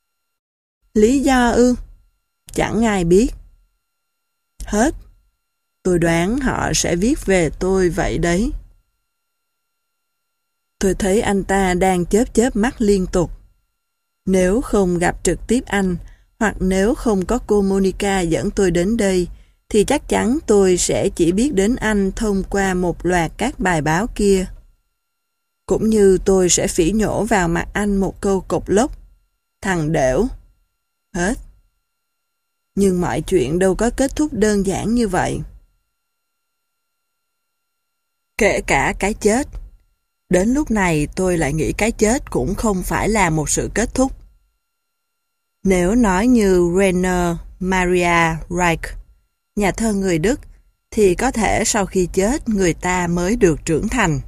Lý do ư? Chẳng ai biết. Hết. Tôi đoán họ sẽ viết về tôi vậy đấy. Tôi thấy anh ta đang chớp chớp mắt liên tục. Nếu không gặp trực tiếp anh, hoặc nếu không có cô Monica dẫn tôi đến đây, thì chắc chắn tôi sẽ chỉ biết đến anh thông qua một loạt các bài báo kia. Cũng như tôi sẽ phỉ nhổ vào mặt anh một câu cộc lốc. Thằng đểu. Hết. Nhưng mọi chuyện đâu có kết thúc đơn giản như vậy. Kể cả cái chết. Đến lúc này tôi lại nghĩ cái chết cũng không phải là một sự kết thúc. Nếu nói như Rainer Maria Reich, nhà thơ người Đức, thì có thể sau khi chết người ta mới được trưởng thành.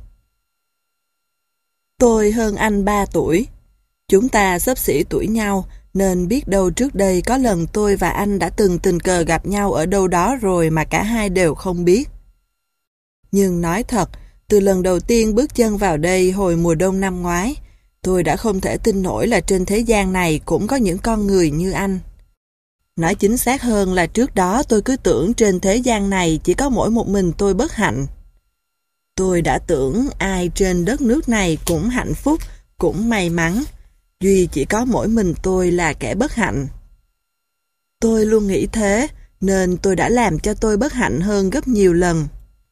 Tôi hơn anh 3 tuổi. Chúng ta xấp xỉ tuổi nhau, nên biết đâu trước đây có lần tôi và anh đã từng tình cờ gặp nhau ở đâu đó rồi mà cả hai đều không biết. Nhưng nói thật, từ lần đầu tiên bước chân vào đây hồi mùa đông năm ngoái, tôi đã không thể tin nổi là trên thế gian này cũng có những con người như anh. Nói chính xác hơn là trước đó tôi cứ tưởng trên thế gian này chỉ có mỗi một mình tôi bất hạnh. Tôi đã tưởng ai trên đất nước này cũng hạnh phúc, cũng may mắn, duy chỉ có mỗi mình tôi là kẻ bất hạnh. Tôi luôn nghĩ thế, nên tôi đã làm cho tôi bất hạnh hơn gấp nhiều lần.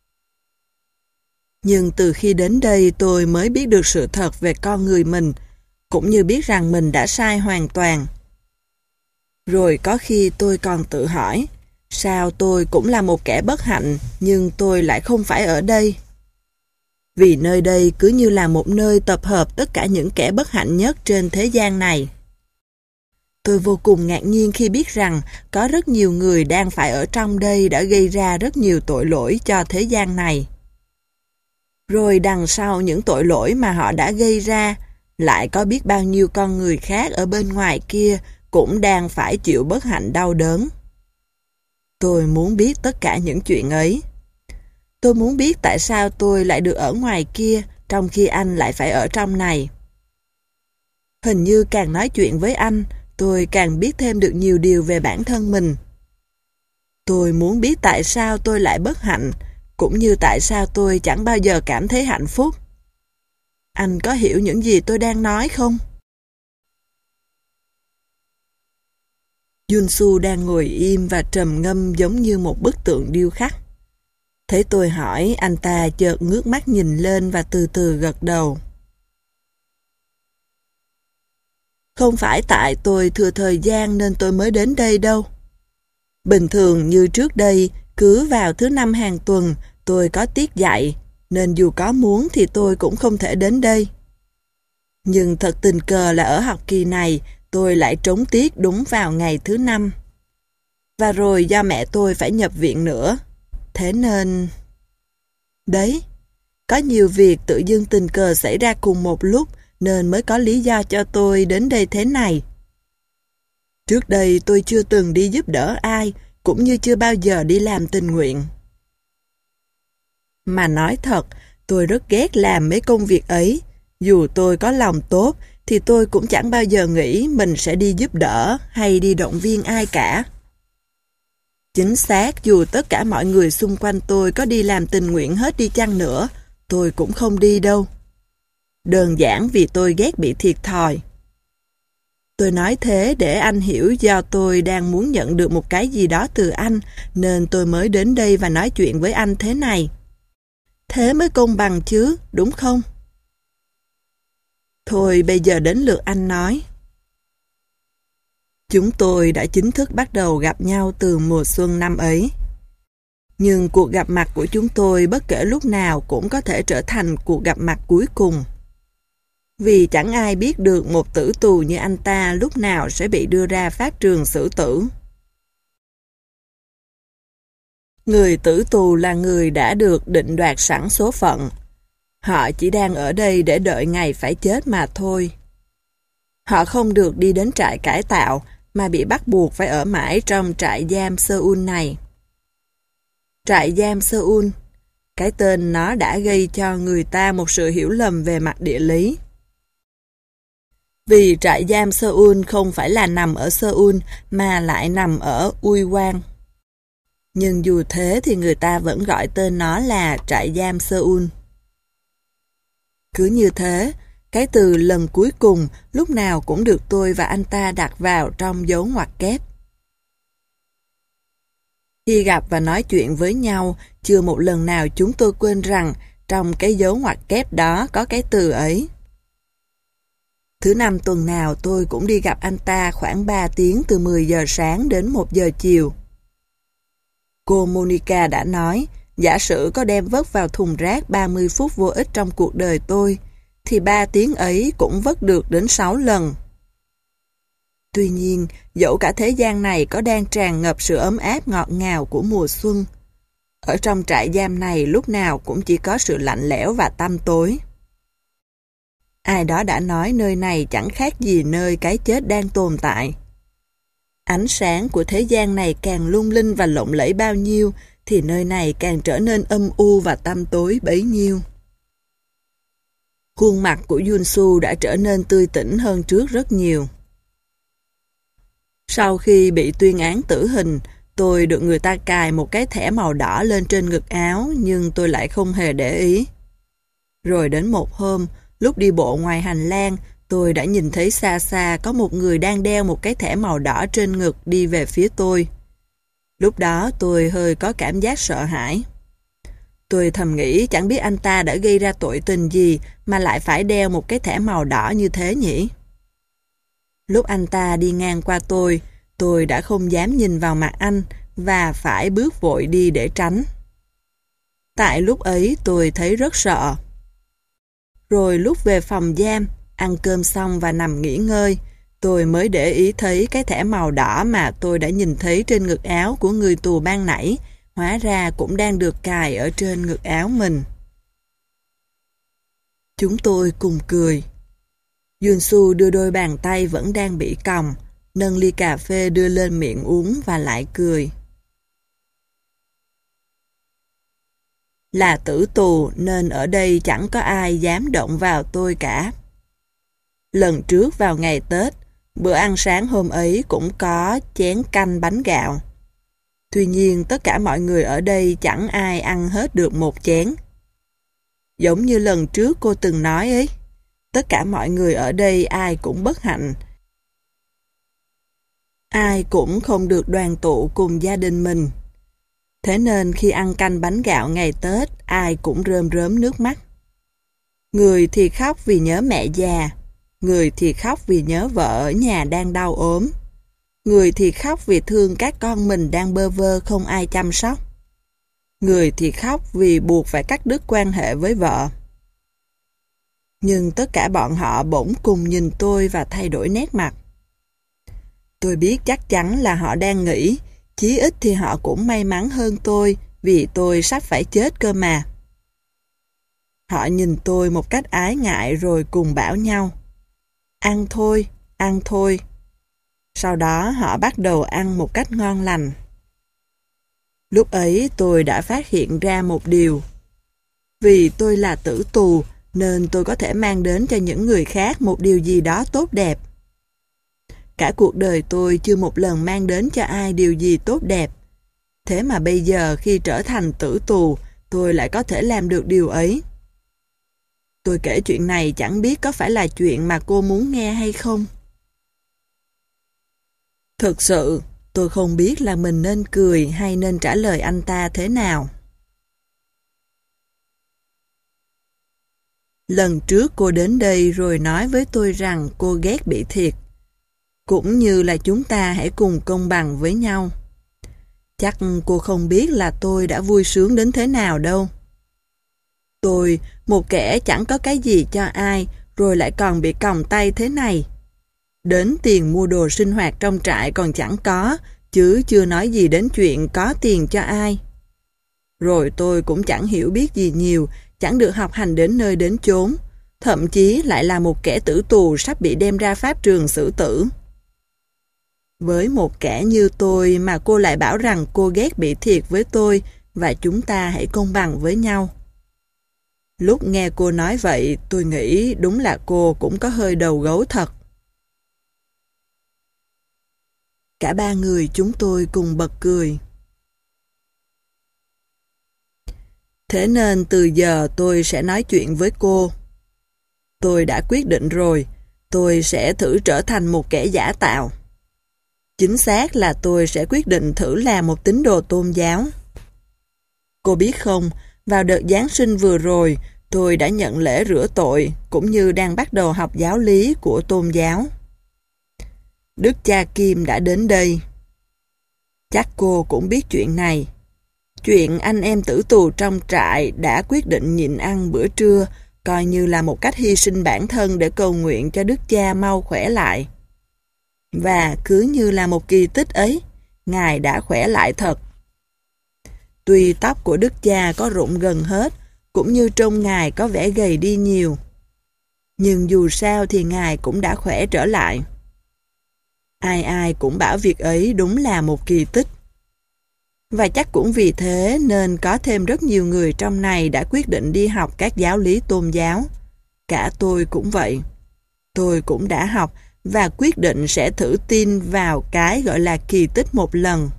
Nhưng từ khi đến đây tôi mới biết được sự thật về con người mình, cũng như biết rằng mình đã sai hoàn toàn. Rồi có khi tôi còn tự hỏi, sao tôi cũng là một kẻ bất hạnh nhưng tôi lại không phải ở đây? Vì nơi đây cứ như là một nơi tập hợp tất cả những kẻ bất hạnh nhất trên thế gian này. Tôi vô cùng ngạc nhiên khi biết rằng có rất nhiều người đang phải ở trong đây đã gây ra rất nhiều tội lỗi cho thế gian này. Rồi đằng sau những tội lỗi mà họ đã gây ra, lại có biết bao nhiêu con người khác ở bên ngoài kia cũng đang phải chịu bất hạnh đau đớn. Tôi muốn biết tất cả những chuyện ấy. Tôi muốn biết tại sao tôi lại được ở ngoài kia, trong khi anh lại phải ở trong này. Hình như càng nói chuyện với anh, tôi càng biết thêm được nhiều điều về bản thân mình. Tôi muốn biết tại sao tôi lại bất hạnh, cũng như tại sao tôi chẳng bao giờ cảm thấy hạnh phúc. Anh có hiểu những gì tôi đang nói không? Junsu đang ngồi im và trầm ngâm giống như một bức tượng điêu khắc. Thấy tôi hỏi, anh ta chợt ngước mắt nhìn lên và từ từ gật đầu. Không phải tại tôi thừa thời gian nên tôi mới đến đây đâu. Bình thường như trước đây, cứ vào thứ năm hàng tuần, tôi có tiết dạy, nên dù có muốn thì tôi cũng không thể đến đây. Nhưng thật tình cờ là ở học kỳ này, tôi lại trống tiết đúng vào ngày thứ năm. Và rồi do mẹ tôi phải nhập viện nữa. Thế nên... Đấy, có nhiều việc tự dưng tình cờ xảy ra cùng một lúc nên mới có lý do cho tôi đến đây thế này. Trước đây tôi chưa từng đi giúp đỡ ai, cũng như chưa bao giờ đi làm tình nguyện. Mà nói thật, tôi rất ghét làm mấy công việc ấy. Dù tôi có lòng tốt, thì tôi cũng chẳng bao giờ nghĩ mình sẽ đi giúp đỡ hay đi động viên ai cả. Chính xác, dù tất cả mọi người xung quanh tôi có đi làm tình nguyện hết đi chăng nữa, tôi cũng không đi đâu. Đơn giản vì tôi ghét bị thiệt thòi. Tôi nói thế để anh hiểu do tôi đang muốn nhận được một cái gì đó từ anh, nên tôi mới đến đây và nói chuyện với anh thế này. Thế mới công bằng chứ, đúng không? Thôi bây giờ đến lượt anh nói. Chúng tôi đã chính thức bắt đầu gặp nhau từ mùa xuân năm ấy. Nhưng cuộc gặp mặt của chúng tôi bất kể lúc nào cũng có thể trở thành cuộc gặp mặt cuối cùng. Vì chẳng ai biết được một tử tù như anh ta lúc nào sẽ bị đưa ra pháp trường xử tử. Người tử tù là người đã được định đoạt sẵn số phận. Họ chỉ đang ở đây để đợi ngày phải chết mà thôi. Họ không được đi đến trại cải tạo, mà bị bắt buộc phải ở mãi trong trại giam Seoul này. Trại giam Seoul, cái tên nó đã gây cho người ta một sự hiểu lầm về mặt địa lý. Vì trại giam Seoul không phải là nằm ở Seoul mà lại nằm ở Uiwang. Nhưng dù thế thì người ta vẫn gọi tên nó là trại giam Seoul. Cứ như thế, cái từ lần cuối cùng lúc nào cũng được tôi và anh ta đặt vào trong dấu ngoặc kép. Khi gặp và nói chuyện với nhau, chưa một lần nào chúng tôi quên rằng trong cái dấu ngoặc kép đó có cái từ ấy. Thứ năm tuần nào tôi cũng đi gặp anh ta khoảng 3 tiếng từ 10 giờ sáng đến 1 giờ chiều. Cô Monica đã nói, giả sử có đem vất vào thùng rác 30 phút vô ích trong cuộc đời tôi, thì 3 tiếng ấy cũng vất được đến 6 lần. Tuy nhiên, dẫu cả thế gian này có đang tràn ngập sự ấm áp ngọt ngào của mùa xuân, ở trong trại giam này lúc nào cũng chỉ có sự lạnh lẽo và tăm tối. Ai đó đã nói nơi này chẳng khác gì nơi cái chết đang tồn tại. Ánh sáng của thế gian này càng lung linh và lộng lẫy bao nhiêu, thì nơi này càng trở nên âm u và tăm tối bấy nhiêu. Khuôn mặt của Yunsu đã trở nên tươi tỉnh hơn trước rất nhiều. Sau khi bị tuyên án tử hình, tôi được người ta cài một cái thẻ màu đỏ lên trên ngực áo, nhưng tôi lại không hề để ý. Rồi đến một hôm, lúc đi bộ ngoài hành lang, tôi đã nhìn thấy xa xa có một người đang đeo một cái thẻ màu đỏ trên ngực đi về phía tôi. Lúc đó tôi hơi có cảm giác sợ hãi. Tôi thầm nghĩ chẳng biết anh ta đã gây ra tội tình gì mà lại phải đeo một cái thẻ màu đỏ như thế nhỉ? Lúc anh ta đi ngang qua tôi đã không dám nhìn vào mặt anh và phải bước vội đi để tránh. Tại lúc ấy tôi thấy rất sợ. Rồi lúc về phòng giam, ăn cơm xong và nằm nghỉ ngơi, tôi mới để ý thấy cái thẻ màu đỏ mà tôi đã nhìn thấy trên ngực áo của người tù ban nãy, hóa ra cũng đang được cài ở trên ngực áo mình. Chúng tôi cùng cười. Yunsu đưa đôi bàn tay vẫn đang bị còng, nâng ly cà phê đưa lên miệng uống và lại cười. Là tử tù nên ở đây chẳng có ai dám động vào tôi cả. Lần trước vào ngày Tết, bữa ăn sáng hôm ấy cũng có chén canh bánh gạo. Tuy nhiên tất cả mọi người ở đây chẳng ai ăn hết được một chén. Giống như lần trước cô từng nói ấy, tất cả mọi người ở đây ai cũng bất hạnh. Ai cũng không được đoàn tụ cùng gia đình mình. Thế nên khi ăn canh bánh gạo ngày Tết, ai cũng rơm rớm nước mắt. Người thì khóc vì nhớ mẹ già, người thì khóc vì nhớ vợ ở nhà đang đau ốm, người thì khóc vì thương các con mình đang bơ vơ không ai chăm sóc, người thì khóc vì buộc phải cắt đứt quan hệ với vợ. Nhưng tất cả bọn họ bỗng cùng nhìn tôi và thay đổi nét mặt. Tôi biết chắc chắn là họ đang nghĩ, chí ít thì họ cũng may mắn hơn tôi vì tôi sắp phải chết cơ mà. Họ nhìn tôi một cách ái ngại rồi cùng bảo nhau, ăn thôi, ăn thôi. Sau đó họ bắt đầu ăn một cách ngon lành. Lúc ấy tôi đã phát hiện ra một điều. Vì tôi là tử tù nên tôi có thể mang đến cho những người khác một điều gì đó tốt đẹp. Cả cuộc đời tôi chưa một lần mang đến cho ai điều gì tốt đẹp. Thế mà bây giờ khi trở thành tử tù, tôi lại có thể làm được điều ấy. Tôi kể chuyện này chẳng biết có phải là chuyện mà cô muốn nghe hay không. Thực sự, tôi không biết là mình nên cười hay nên trả lời anh ta thế nào. Lần trước cô đến đây rồi nói với tôi rằng cô ghét bị thiệt, cũng như là chúng ta hãy cùng công bằng với nhau. Chắc cô không biết là tôi đã vui sướng đến thế nào đâu. Tôi, một kẻ chẳng có cái gì cho ai, rồi lại còn bị còng tay thế này. Đến tiền mua đồ sinh hoạt trong trại còn chẳng có, chứ chưa nói gì đến chuyện có tiền cho ai. Rồi tôi cũng chẳng hiểu biết gì nhiều, chẳng được học hành đến nơi đến chốn, thậm chí lại là một kẻ tử tù sắp bị đem ra pháp trường xử tử. Với một kẻ như tôi mà cô lại bảo rằng cô ghét bị thiệt với tôi và chúng ta hãy công bằng với nhau. Lúc nghe cô nói vậy, tôi nghĩ đúng là cô cũng có hơi đầu gấu thật. Cả ba người chúng tôi cùng bật cười. Thế nên từ giờ tôi sẽ nói chuyện với cô. Tôi đã quyết định rồi, tôi sẽ thử trở thành một kẻ giả tạo. Chính xác là tôi sẽ quyết định thử làm một tín đồ tôn giáo. Cô biết không, vào đợt Giáng sinh vừa rồi, tôi đã nhận lễ rửa tội, cũng như đang bắt đầu học giáo lý của tôn giáo. Đức cha Kim đã đến đây. Chắc cô cũng biết chuyện này. Chuyện anh em tử tù trong trại đã quyết định nhịn ăn bữa trưa, coi như là một cách hy sinh bản thân để cầu nguyện cho Đức cha mau khỏe lại. Và cứ như là một kỳ tích ấy, Ngài đã khỏe lại thật. Tuy tóc của Đức cha có rụng gần hết, cũng như trông Ngài có vẻ gầy đi nhiều. Nhưng dù sao thì Ngài cũng đã khỏe trở lại. Ai ai cũng bảo việc ấy đúng là một kỳ tích. Và chắc cũng vì thế nên có thêm rất nhiều người trong này đã quyết định đi học các giáo lý tôn giáo. Cả tôi cũng vậy. Tôi cũng đã học và quyết định sẽ thử tin vào cái gọi là kỳ tích một lần.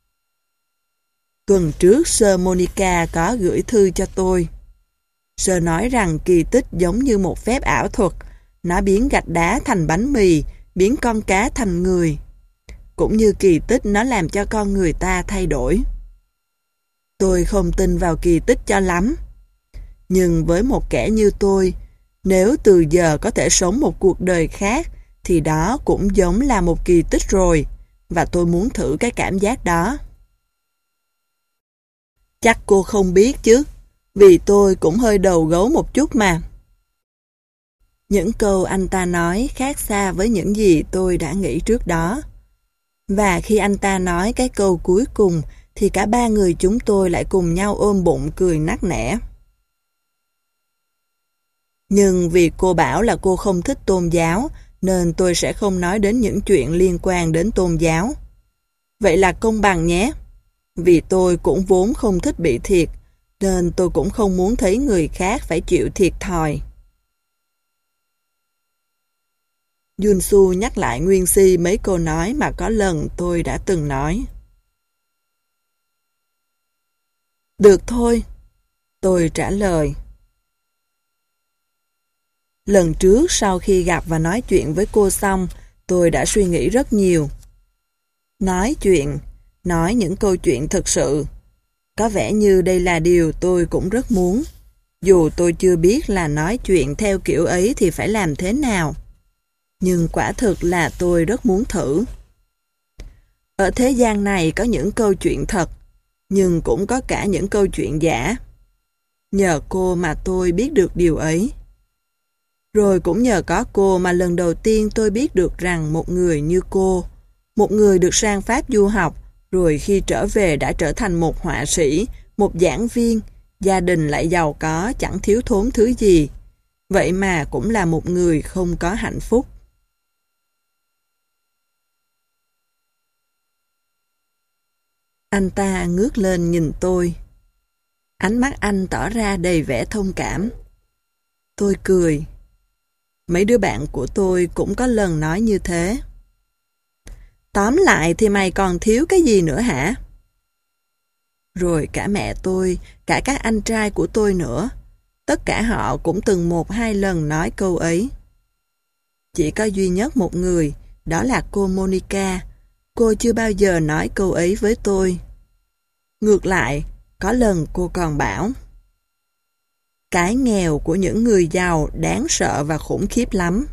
Tuần trước Sơ Monica có gửi thư cho tôi. Sơ nói rằng kỳ tích giống như một phép ảo thuật. Nó biến gạch đá thành bánh mì, biến con cá thành người. Cũng như kỳ tích nó làm cho con người ta thay đổi. Tôi không tin vào kỳ tích cho lắm. Nhưng với một kẻ như tôi, nếu từ giờ có thể sống một cuộc đời khác, thì đó cũng giống là một kỳ tích rồi, và tôi muốn thử cái cảm giác đó. Chắc cô không biết chứ, vì tôi cũng hơi đầu gấu một chút mà. Những câu anh ta nói khác xa với những gì tôi đã nghĩ trước đó. Và khi anh ta nói cái câu cuối cùng, thì cả ba người chúng tôi lại cùng nhau ôm bụng cười nắc nẻ. Nhưng vì cô bảo là cô không thích tôn giáo, nên tôi sẽ không nói đến những chuyện liên quan đến tôn giáo. Vậy là công bằng nhé. Vì tôi cũng vốn không thích bị thiệt, nên tôi cũng không muốn thấy người khác phải chịu thiệt thòi. Junsu nhắc lại nguyên si mấy câu nói mà có lần tôi đã từng nói. Được thôi, tôi trả lời. Lần trước sau khi gặp và nói chuyện với cô xong, tôi đã suy nghĩ rất nhiều. Nói những câu chuyện thực sự. Có vẻ như đây là điều tôi cũng rất muốn. Dù tôi chưa biết là nói chuyện theo kiểu ấy thì phải làm thế nào. Nhưng quả thực là tôi rất muốn thử. Ở thế gian này có những câu chuyện thật, nhưng cũng có cả những câu chuyện giả. Nhờ cô mà tôi biết được điều ấy. Rồi cũng nhờ có cô mà lần đầu tiên tôi biết được rằng một người như cô, một người được sang Pháp du học, rồi khi trở về đã trở thành một họa sĩ, một giảng viên, gia đình lại giàu có, chẳng thiếu thốn thứ gì. Vậy mà cũng là một người không có hạnh phúc. Anh ta ngước lên nhìn tôi. Ánh mắt anh tỏ ra đầy vẻ thông cảm. Tôi cười. Mấy đứa bạn của tôi cũng có lần nói như thế. Tóm lại thì mày còn thiếu cái gì nữa hả? Rồi cả mẹ tôi, cả các anh trai của tôi nữa. Tất cả họ cũng từng 1-2 lần nói câu ấy. Chỉ có duy nhất một người, đó là cô Monica. Cô chưa bao giờ nói câu ấy với tôi. Ngược lại, có lần cô còn bảo: cái nghèo của những người giàu đáng sợ và khủng khiếp lắm.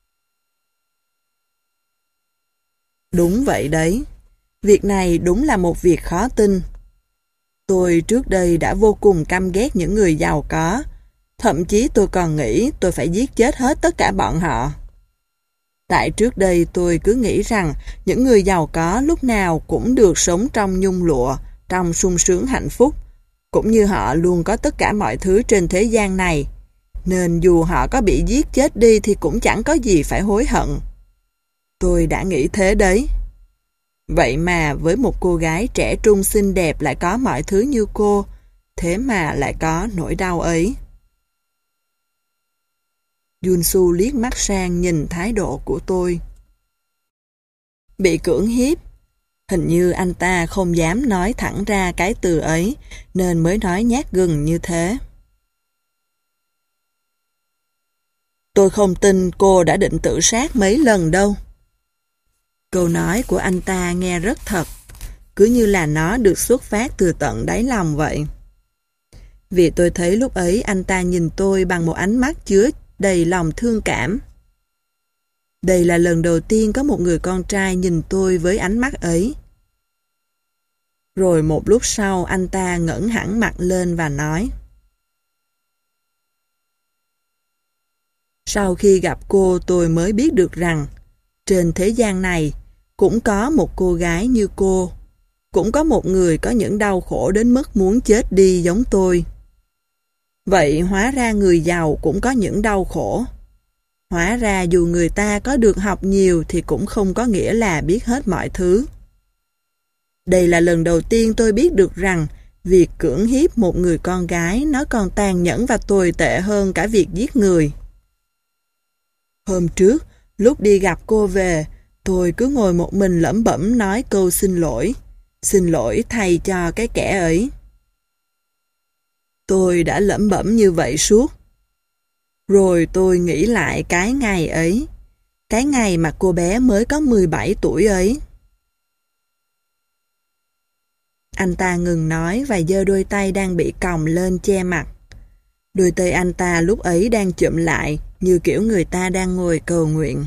Đúng vậy đấy. Việc này đúng là một việc khó tin. Tôi trước đây đã vô cùng căm ghét những người giàu có. Thậm chí tôi còn nghĩ tôi phải giết chết hết tất cả bọn họ. Tại trước đây tôi cứ nghĩ rằng những người giàu có lúc nào cũng được sống trong nhung lụa, trong sung sướng hạnh phúc, cũng như họ luôn có tất cả mọi thứ trên thế gian này, nên dù họ có bị giết chết đi thì cũng chẳng có gì phải hối hận. Tôi đã nghĩ thế đấy. Vậy mà với một cô gái trẻ trung xinh đẹp lại có mọi thứ như cô, thế mà lại có nỗi đau ấy. Junsu liếc mắt sang nhìn thái độ của tôi. Bị cưỡng hiếp. Hình như anh ta không dám nói thẳng ra cái từ ấy, nên mới nói nhát gừng như thế. Tôi không tin cô đã định tự sát mấy lần đâu. Câu nói của anh ta nghe rất thật, cứ như là nó được xuất phát từ tận đáy lòng vậy. Vì tôi thấy lúc ấy anh ta nhìn tôi bằng một ánh mắt chứa đầy lòng thương cảm. Đây là lần đầu tiên có một người con trai nhìn tôi với ánh mắt ấy. Rồi một lúc sau anh ta ngẩng hẳn mặt lên và nói: Sau khi gặp cô tôi mới biết được rằng trên thế gian này cũng có một cô gái như cô, cũng có một người có những đau khổ đến mức muốn chết đi giống tôi. Vậy hóa ra người giàu cũng có những đau khổ. Hóa ra dù người ta có được học nhiều thì cũng không có nghĩa là biết hết mọi thứ. Đây là lần đầu tiên tôi biết được rằng việc cưỡng hiếp một người con gái nó còn tàn nhẫn và tồi tệ hơn cả việc giết người. Hôm trước, lúc đi gặp cô về, tôi cứ ngồi một mình lẩm bẩm nói câu xin lỗi thay cho cái kẻ ấy. Tôi đã lẩm bẩm như vậy suốt. Rồi tôi nghĩ lại cái ngày ấy, cái ngày mà cô bé mới có 17 tuổi ấy. Anh ta ngừng nói và giơ đôi tay đang bị còng lên che mặt. Đôi tay anh ta lúc ấy đang chụm lại như kiểu người ta đang ngồi cầu nguyện.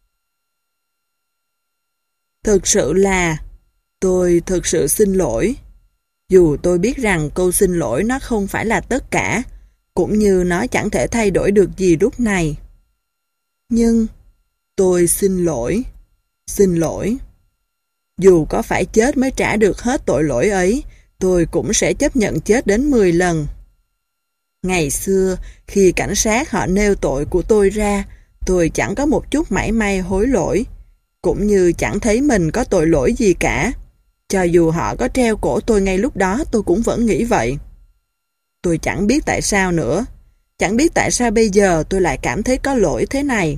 Thực sự là, tôi thực sự xin lỗi. Dù tôi biết rằng câu xin lỗi nó không phải là tất cả, cũng như nó chẳng thể thay đổi được gì lúc này. Nhưng, tôi xin lỗi. Dù có phải chết mới trả được hết tội lỗi ấy, tôi cũng sẽ chấp nhận chết đến 10 lần. Ngày xưa, khi cảnh sát họ nêu tội của tôi ra, tôi chẳng có một chút mảy may hối lỗi, cũng như chẳng thấy mình có tội lỗi gì cả. Cho dù họ có treo cổ tôi ngay lúc đó, tôi cũng vẫn nghĩ vậy. Tôi chẳng biết tại sao nữa, chẳng biết tại sao bây giờ tôi lại cảm thấy có lỗi thế này.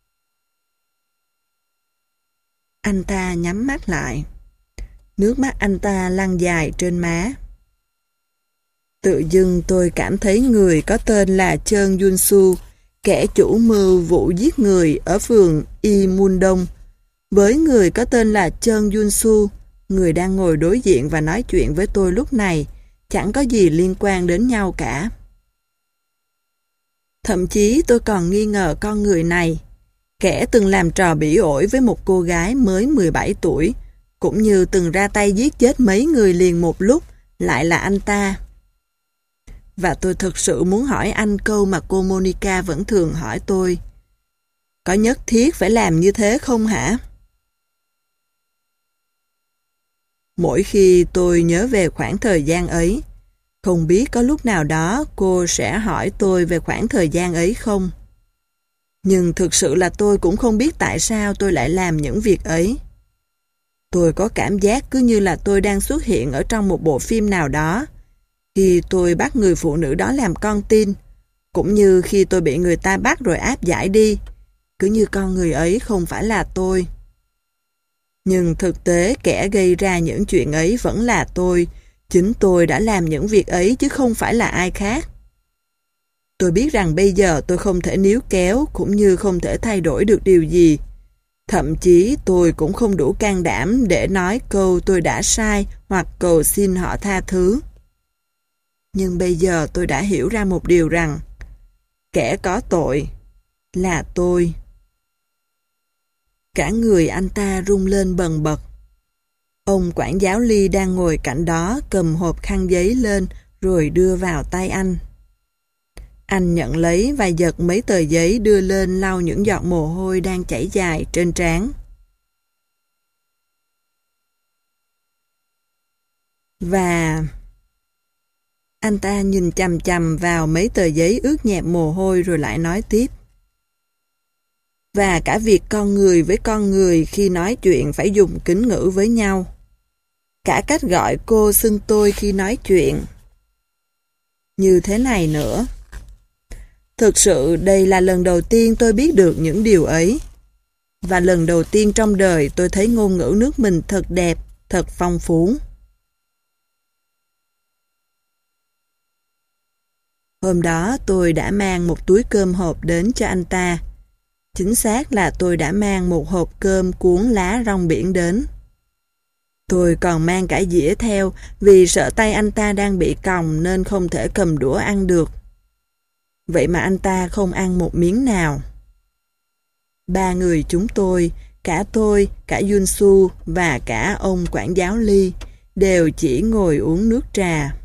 Anh ta nhắm mắt lại. Nước mắt anh ta lăn dài trên má. Tự dưng tôi cảm thấy người có tên là Chơn Yun Su, kẻ chủ mưu vụ giết người ở phường Y Mun Đông, với người có tên là Chơn Yun Su, người đang ngồi đối diện và nói chuyện với tôi lúc này, chẳng có gì liên quan đến nhau cả. Thậm chí tôi còn nghi ngờ con người này, kẻ từng làm trò bỉ ổi với một cô gái mới 17 tuổi, cũng như từng ra tay giết chết mấy người liền một lúc, lại là anh ta. Và tôi thực sự muốn hỏi anh câu mà cô Monica vẫn thường hỏi tôi. Có nhất thiết phải làm như thế không hả? Mỗi khi tôi nhớ về khoảng thời gian ấy, không biết có lúc nào đó cô sẽ hỏi tôi về khoảng thời gian ấy không? Nhưng thực sự là tôi cũng không biết tại sao tôi lại làm những việc ấy. Tôi có cảm giác cứ như là tôi đang xuất hiện ở trong một bộ phim nào đó, khi tôi bắt người phụ nữ đó làm con tin, cũng như khi tôi bị người ta bắt rồi áp giải đi, cứ như con người ấy không phải là tôi. Nhưng thực tế kẻ gây ra những chuyện ấy vẫn là tôi, chính tôi đã làm những việc ấy chứ không phải là ai khác. Tôi biết rằng bây giờ tôi không thể níu kéo cũng như không thể thay đổi được điều gì. Thậm chí tôi cũng không đủ can đảm để nói câu tôi đã sai hoặc cầu xin họ tha thứ. Nhưng bây giờ tôi đã hiểu ra một điều rằng kẻ có tội là tôi. Cả người anh ta rung lên bần bật. Ông quản giáo Ly đang ngồi cạnh đó cầm hộp khăn giấy lên rồi đưa vào tay anh. Anh nhận lấy và giật mấy tờ giấy đưa lên lau những giọt mồ hôi đang chảy dài trên trán. Và anh ta nhìn chằm chằm vào mấy tờ giấy ướt nhẹp mồ hôi rồi lại nói tiếp. Và cả việc con người với con người khi nói chuyện phải dùng kính ngữ với nhau. Cả cách gọi cô xưng tôi khi nói chuyện. Như thế này nữa. Thực sự đây là lần đầu tiên tôi biết được những điều ấy. Và lần đầu tiên trong đời tôi thấy ngôn ngữ nước mình thật đẹp, thật phong phú. Hôm đó tôi đã mang một túi cơm hộp đến cho anh ta. Chính xác là tôi đã mang một hộp cơm cuốn lá rong biển đến. Tôi còn mang cả dĩa theo vì sợ tay anh ta đang bị còng nên không thể cầm đũa ăn được. Vậy mà anh ta không ăn một miếng nào. 3 người chúng tôi, cả Yunsu và cả ông quản giáo Lee đều chỉ ngồi uống nước trà.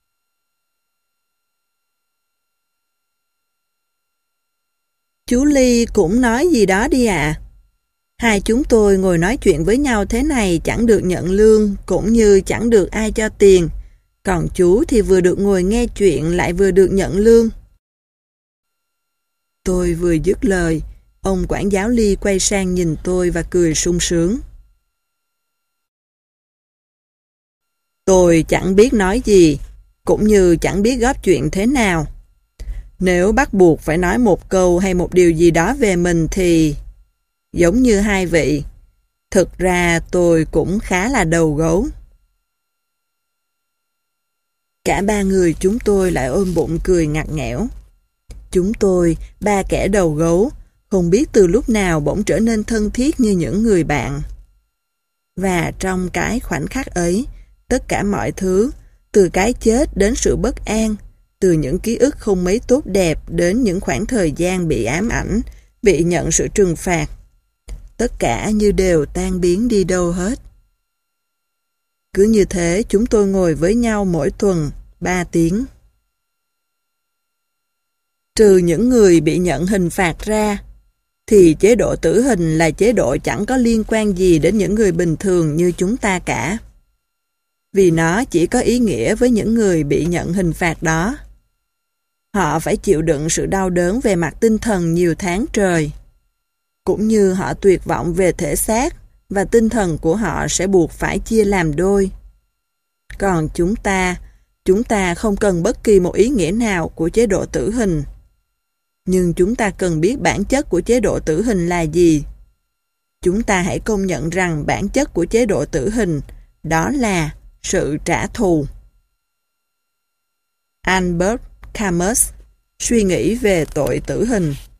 Chú Lee cũng nói gì đó đi ạ. Hai chúng tôi ngồi nói chuyện với nhau thế này chẳng được nhận lương cũng như chẳng được ai cho tiền. Còn chú thì vừa được ngồi nghe chuyện lại vừa được nhận lương. Tôi vừa dứt lời, ông quản giáo Lee quay sang nhìn tôi và cười sung sướng. Tôi chẳng biết nói gì, cũng như chẳng biết góp chuyện thế nào. Nếu bắt buộc phải nói một câu hay một điều gì đó về mình thì... Giống như hai vị, thực ra tôi cũng khá là đầu gấu. Cả 3 người chúng tôi lại ôm bụng cười ngặt nghẽo. Chúng tôi, 3 kẻ đầu gấu, không biết từ lúc nào bỗng trở nên thân thiết như những người bạn. Và trong cái khoảnh khắc ấy, tất cả mọi thứ, từ cái chết đến sự bất an, từ những ký ức không mấy tốt đẹp đến những khoảng thời gian bị ám ảnh, bị nhận sự trừng phạt, tất cả như đều tan biến đi đâu hết. Cứ như thế chúng tôi ngồi với nhau mỗi tuần 3 tiếng. Trừ những người bị nhận hình phạt ra, thì chế độ tử hình là chế độ chẳng có liên quan gì đến những người bình thường như chúng ta cả. Vì nó chỉ có ý nghĩa với những người bị nhận hình phạt đó. Họ phải chịu đựng sự đau đớn về mặt tinh thần nhiều tháng trời. Cũng như họ tuyệt vọng về thể xác và tinh thần của họ sẽ buộc phải chia làm đôi. Còn chúng ta không cần bất kỳ một ý nghĩa nào của chế độ tử hình. Nhưng chúng ta cần biết bản chất của chế độ tử hình là gì. Chúng ta hãy công nhận rằng bản chất của chế độ tử hình đó là sự trả thù. Albert Camus suy nghĩ về tội tử hình.